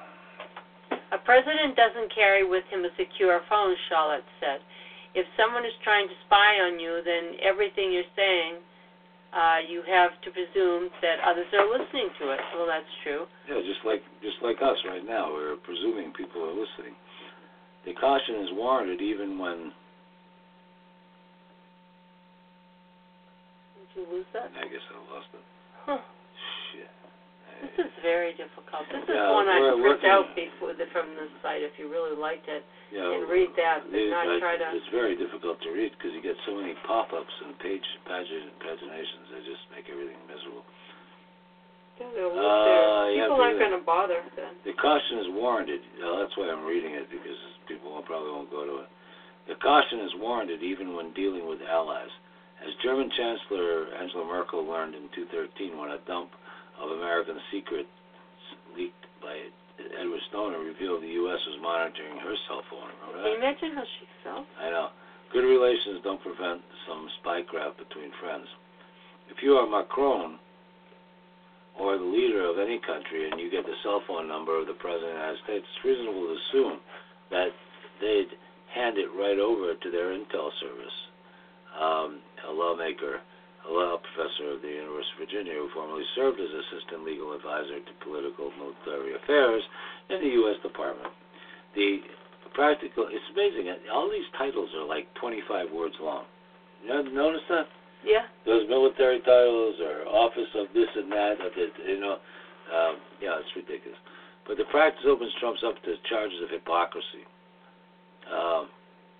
A president doesn't carry with him a secure phone, Charlotte said. If someone is trying to spy on you, then everything you're saying, uh, you have to presume that others are listening to it. Well, that's true. Yeah, just like just like us right now, we're presuming people are listening. The caution is warranted even when. Did you lose that? I guess I lost it. Huh. Shit. This is very difficult. This is Yeah, one I we're print working- out before the, from this site if you really liked it. Yeah, and read that, but it- not I- try to. It's very difficult to read because you get so many pop-ups and page pagin, paginations. They just make everything miserable. Yeah, they'll Uh, lose their, yeah, people but aren't the- going to bother then. The caution is warranted. Uh, that's why I'm reading it because people will probably won't go to it. The caution is warranted even when dealing with allies. As German Chancellor Angela Merkel learned in two thousand thirteen when a dump of American secrets leaked by Edward Snowden revealed the U S was monitoring her cell phone. Remember that? Can you imagine how she felt? I know. Good relations don't prevent some spycraft between friends. If you are Macron or the leader of any country and you get the cell phone number of the President of the United States, it's reasonable to assume that they'd hand it right over to their intel service. Um, a lawmaker, a law professor of the University of Virginia who formerly served as assistant legal advisor to political military affairs in the U S Department. The practical, it's amazing, all these titles are like twenty-five words long. You ever notice that? Yeah. Those military titles or office of this and that, of it, you know, um, yeah, it's ridiculous. But the practice opens Trump up to charges of hypocrisy. Um,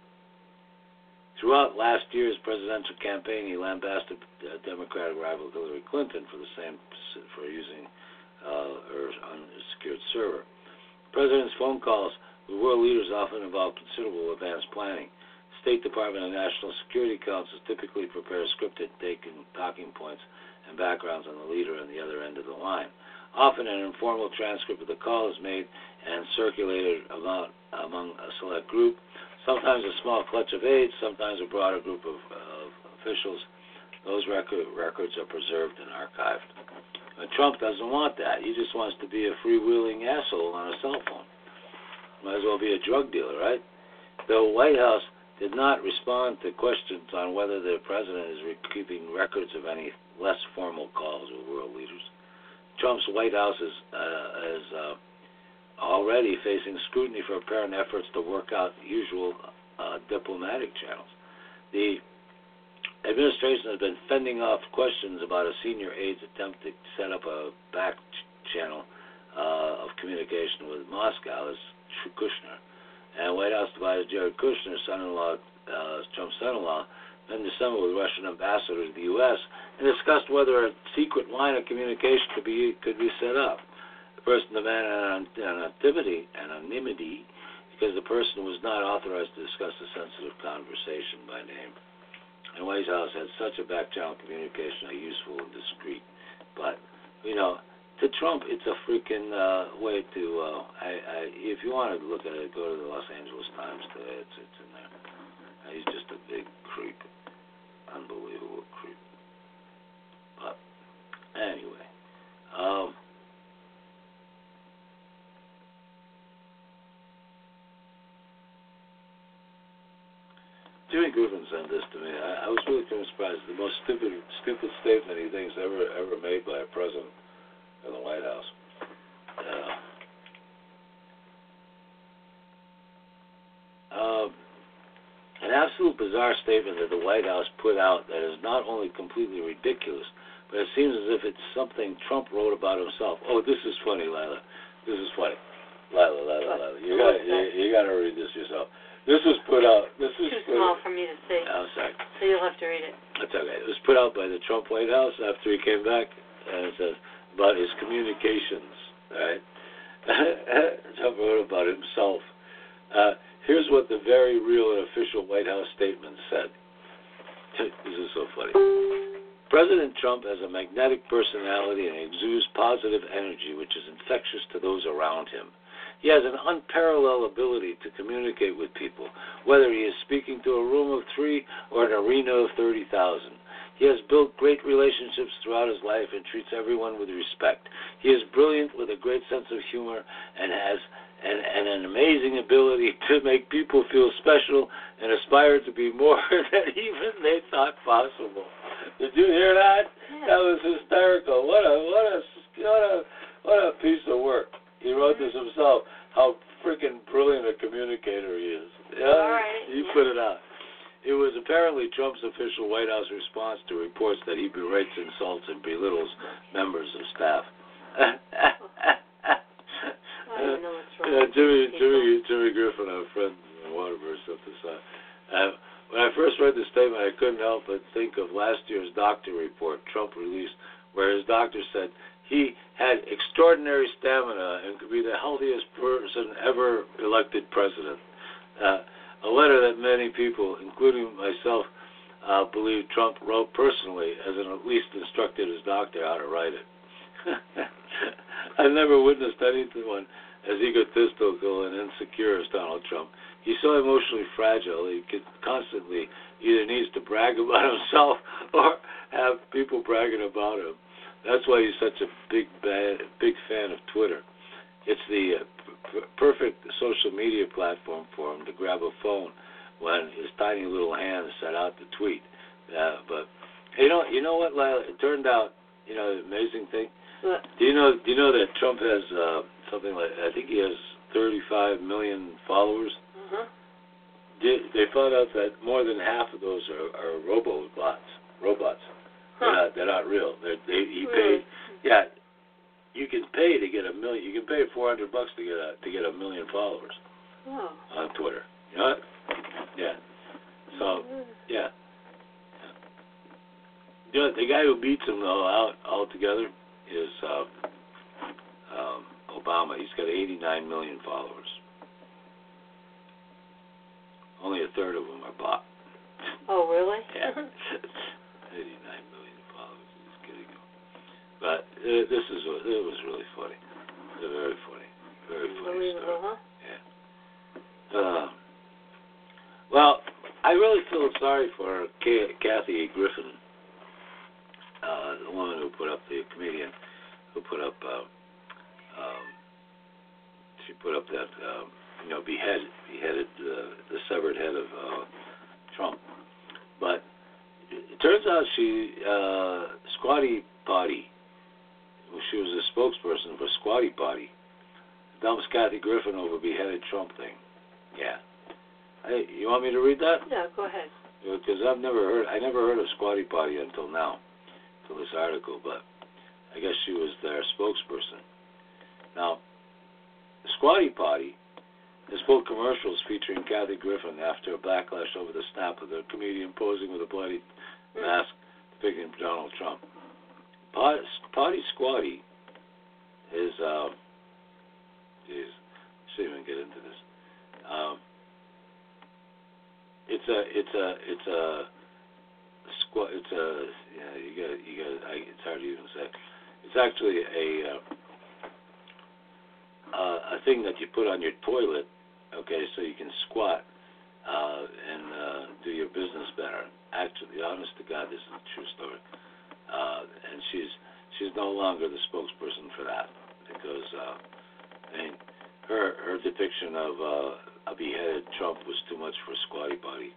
throughout last year's presidential campaign, he lambasted uh, Democratic rival Hillary Clinton for the same for using uh, her unsecured server. The president's phone calls with world leaders often involve considerable advanced planning. State Department and National Security Councils typically prepare scripted taking talking points and backgrounds on the leader on the other end of the line. Often an informal transcript of the call is made and circulated among, among a select group, sometimes a small clutch of aides, sometimes a broader group of, of officials. Those record, records are preserved and archived. But Trump doesn't want that. He just wants to be a freewheeling asshole on a cell phone. Might as well be a drug dealer, right? The White House did not respond to questions on whether the president is keeping records of any less formal calls with world leaders. Trump's White House is, uh, is uh, already facing scrutiny for apparent efforts to work out usual uh, diplomatic channels. The administration has been fending off questions about a senior aide's attempt to set up a back ch- channel uh, of communication with Moscow, as Kushner. And White House advisor Jared Kushner, son-in-law, uh, Trump's son-in-law, in December with Russian ambassador to the U S and discussed whether a secret line of communication could be could be set up. The person demanded anonymity, anonymity because the person was not authorized to discuss a sensitive conversation by name. And White House had such a back channel communication are useful and discreet. But, you know, to Trump, it's a freaking uh, way to, uh, I, I, if you want to look at it, go to the Los Angeles Times today. It's, it's in there. He's just a big creep. Unbelievable creep. But anyway, um, Jimmy Griffin sent this to me. I, I was really kind of surprised. The most stupid, stupid statement he thinks ever, ever made by a president in the White House. Uh, um. An absolute bizarre statement that the White House put out that is not only completely ridiculous, but it seems as if it's something Trump wrote about himself. Oh, this is funny, Lila. This is funny. Lila, Lila, Lila. You got you, you got to read this yourself. This was put out. This is too put, small for me to see. Oh, sorry. So you'll have to read it. That's okay. It was put out by the Trump White House after he came back, and it says about his communications. Right? Trump wrote about himself. Uh, Here's what the very real and official White House statement said. This is so funny. President Trump has a magnetic personality and exudes positive energy, which is infectious to those around him. He has an unparalleled ability to communicate with people, whether he is speaking to a room of three or an arena of thirty thousand. He has built great relationships throughout his life and treats everyone with respect. He is brilliant with a great sense of humor and has And, and an amazing ability to make people feel special and aspire to be more than even they thought possible. Did you hear that? Yeah. That was hysterical. What a what a what a what a piece of work. He wrote this himself. How freaking brilliant a communicator he is. Yeah, all right. He put it out. It was apparently Trump's official White House response to reports that he berates, insults, and belittles members of staff. I don't know what's wrong Yeah, with Jimmy, these Jimmy, Jimmy Griffin, our friend in Waterbury, set this out. Uh, when I first read the statement, I couldn't help but think of last year's doctor report Trump released, where his doctor said he had extraordinary stamina and could be the healthiest person ever elected president. Uh, a letter that many people, including myself, uh, believe Trump wrote personally, as in at least instructed his doctor how to write it. I've never witnessed anyone as egotistical and insecure as Donald Trump. He's so emotionally fragile he could constantly either needs to brag about himself or have people bragging about him. That's why he's such a big bad, big fan of Twitter. It's the uh, p- perfect social media platform for him to grab a phone when his tiny little hand is set out to tweet. Uh, but you know, you know what, Lila? It turned out, you know, the amazing thing. What? Do you know? Do you know that Trump has uh, something like I think he has thirty-five million followers? Uh-huh. They found out that more than half of those are, are robots. Robots. Huh. They're not. They're not real. They're, they he Really? paid. Yeah. You can pay to get a million. You can pay four hundred bucks to get a to get a million followers Oh. on Twitter. You know what? Yeah. So yeah. You know, the guy who beats him though out altogether is uh, um, Obama. He's got eighty-nine million followers. Only a third of them are bought. Oh, really? Yeah. eighty-nine million followers. Just kidding. But uh, this is it was really funny. It was very funny. Very funny story. Huh? Yeah. Uh, well, I really feel sorry for K- Kathy Griffin, uh, the woman who put up the comedian who put up. Uh, um, she put up that. Um, you know, beheaded, beheaded uh, the severed head of uh, Trump. But it turns out she, uh, Squatty Potty, she was a spokesperson for Squatty Potty. Dumps Kathy Griffin over beheaded Trump thing. Yeah. Hey, you want me to read that? Yeah, go ahead. Because I've never heard, I never heard of Squatty Potty until now, until this article. But I guess she was their spokesperson. Now, Squatty Potty has pulled commercials featuring Kathy Griffin after a backlash over the snap of the comedian posing with a bloody mask depicting Donald Trump. Pot, Potty Squatty is, uh, geez, I shouldn't even get into this. Um, it's a, it's a, it's a, squat, it's a, yeah, you got, you got, I, it's hard to even say. It's actually a, uh, uh, a thing that you put on your toilet. Okay, so you can squat uh, and uh, do your business better. Actually, honest to God, this is a true story. Uh, and she's she's no longer the spokesperson for that because uh, I mean, her her depiction of uh, a beheaded Trump was too much for Squatty Potty.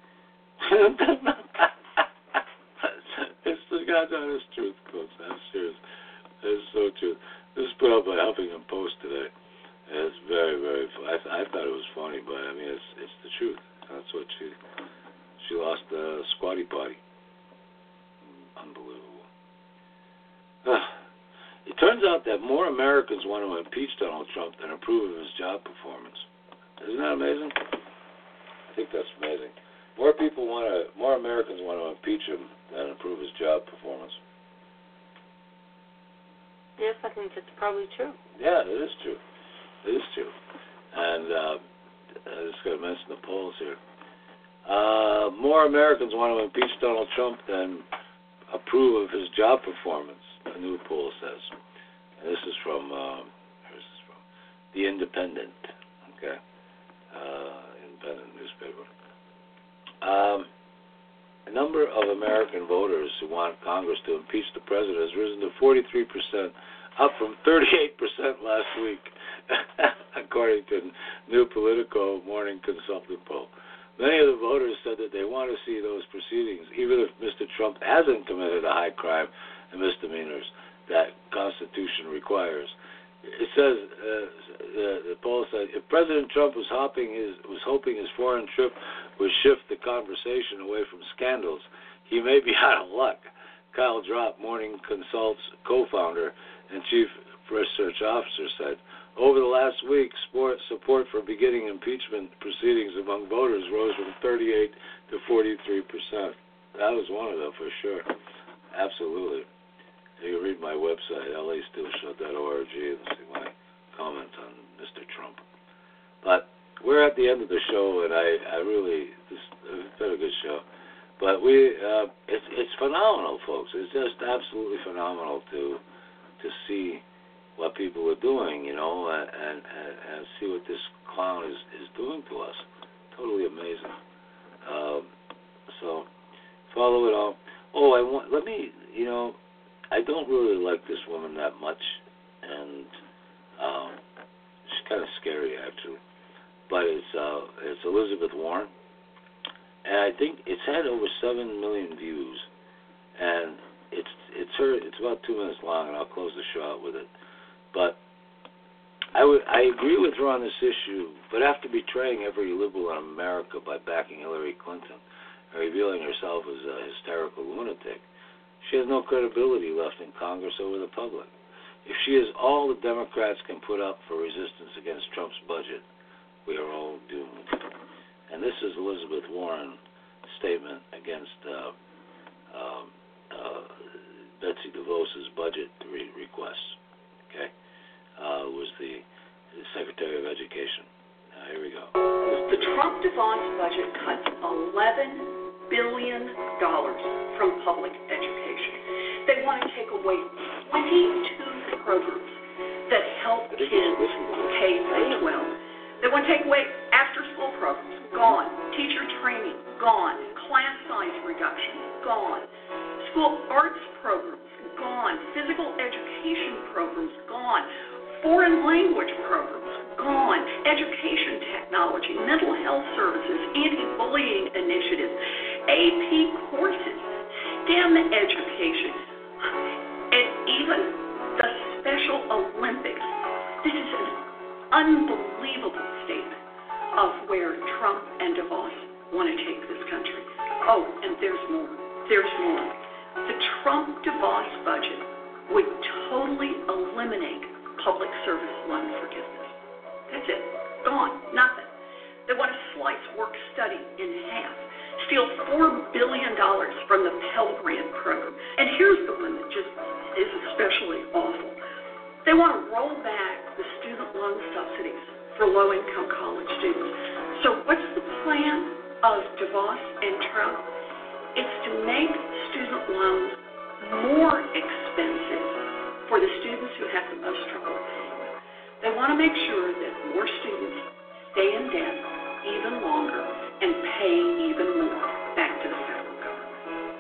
It's the God's honest truth, folks. I'm serious. It's so true. This is put up by Huffington Post today. It's very, very. I, th- I thought it was funny, but I mean, it's it's the truth. That's what she she lost the uh, Squatty Potty. Unbelievable. Uh, it turns out that more Americans want to impeach Donald Trump than approve of his job performance. Isn't that amazing? I think that's amazing. More people want to. More Americans want to impeach him than approve his job performance. Yes, I think that's probably true. Yeah, it is true. It is true. And uh, I just got to mention the polls here. Uh, more Americans want to impeach Donald Trump than approve of his job performance, a new poll says. And this is from, uh, where's this from? The Independent, okay? Uh, independent newspaper. Um, a number of American voters who want Congress to impeach the president has risen to forty-three percent, up from thirty-eight percent last week, according to new Politico Morning Consultant poll. Many of the voters said that they want to see those proceedings, even if Mister Trump hasn't committed a high crime and misdemeanors that Constitution requires. It says, uh, the, the poll said, if President Trump was hoping his was hoping his foreign trip would shift the conversation away from scandals, he may be out of luck. Kyle Drop, Morning Consult's co-founder and chief research officer, said, over the last week, sport, support for beginning impeachment proceedings among voters rose from thirty-eight to forty-three percent. That was one of them for sure. Absolutely. You can read my website, L A steel show dot org, and see my comment on Mister Trump. But we're at the end of the show, and I, I really, this, it's been a good show. But we, uh, it's it's phenomenal, folks. It's just absolutely phenomenal to to see what people are doing, you know, and, and, and see what this clown is, is doing to us. Totally amazing. Um, so, follow it all. Oh, I want, let me, you know, I don't really like this woman that much, and um, she's kind of scary, actually. But it's uh, it's Elizabeth Warren, and I think it's had over seven million views, and it's it's her. It's about two minutes long, and I'll close the show out with it. But I would I agree with her on this issue. But after betraying every liberal in America by backing Hillary Clinton and revealing herself as a hysterical lunatic, she has no credibility left in Congress or with the public. If she is all the Democrats can put up for resistance against Trump's budget, we are all doomed. And this is Elizabeth Warren's statement against uh, um, uh, Betsy DeVos's budget re- requests. Okay, uh, was the, the Secretary of Education. Uh, here we go. The Trump-DeVos budget cuts eleven billion dollars from public education. They want to take away twenty-two programs that help kids K through twelve. They want to take away after-school programs, gone. Teacher training, gone. Class size reduction, gone. School arts programs, gone. Physical education programs, gone. Foreign language programs, gone. Education technology, mental health services, anti-bullying initiatives, A P courses, STEM education, and even the Special Olympics. This is an unbelievable statement of where Trump and DeVos want to take this country. Oh, and there's more. There's more. The Trump-DeVos budget would totally eliminate public service loan forgiveness. That's it. Gone. Nothing. They want to slice work-study in half, steal four billion dollars from the Pell Grant program. And here's the one that just is especially awful. They want to roll back the student loan subsidies for low-income college students. So what's the plan of DeVos and Trump? It's to make student loans more expensive for the students who have the most trouble paying. They want to make sure that more students stay in debt even longer and pay even more back to the federal government.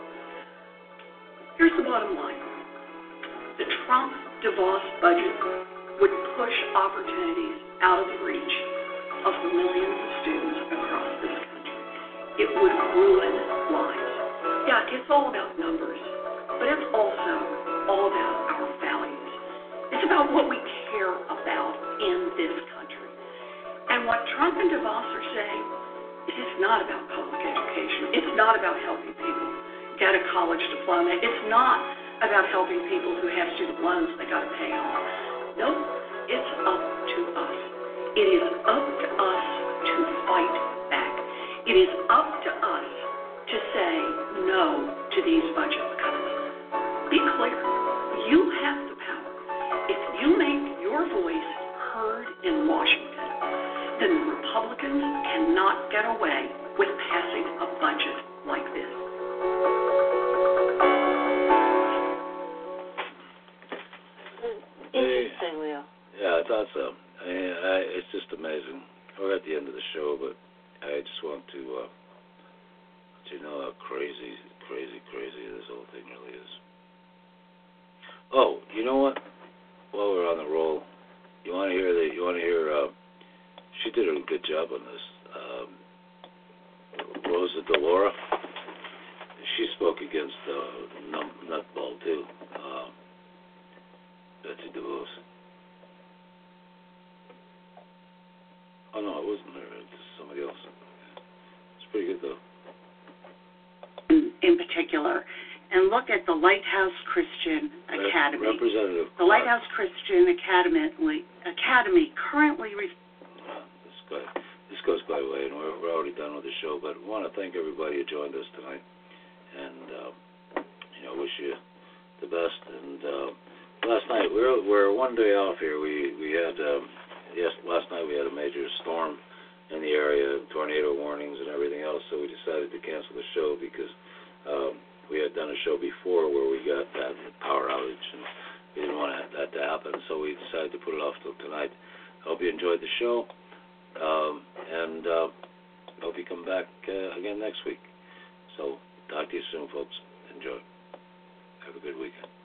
Here's the bottom line. The Trump-DeVos budget would push opportunities out of the reach of millions of students across this country. It would ruin lives. Yeah, it's all about numbers, but it's also all about our values. It's about what we care about in this country. And what Trump and DeVos are saying is it's not about public education. It's not about helping people get a college diploma. It's not about helping people who have student loans they got to pay off. Nope, it's up to us. It is up to us to fight back. It is up to us to say no to these budget cuts. Be clear. You have the power. If you make your voice heard in Washington, then the Republicans cannot get away with passing a budget like this. Interesting, Leo. Yeah, I thought so. I mean, I, it's just amazing. We're at the end of the show, but I just want to uh, let you know how crazy, crazy, crazy this whole thing really is. Oh, you know what? While we're on the roll, you want to hear the? You want to hear? Uh, she did a good job on this. Um, Rosa DeLauro. She spoke against uh, num- Nutball too. Uh, Betsy DeVos. Oh no, it wasn't her. It was somebody else. It's pretty good though. In particular, and look at the Lighthouse Christian Academy. Representative. The Lighthouse Christian Academy, Academy currently. Re- yeah, this, guy, this goes quite a way, and we're, we're already done with the show. But I want to thank everybody who joined us tonight, and uh, you know, wish you the best. And uh, last night we're we're one day off here. We we had um, yes, last night we had a major storm in the area, tornado warnings and everything else. So we decided to cancel the show because. Um, we had done a show before where we got that power outage, and we didn't want that to happen, so we we decided to put it off till tonight. I hope you enjoyed the show, um, and uh, hope you come back uh, again next week. So talk to you soon, folks. Enjoy. Have a good weekend.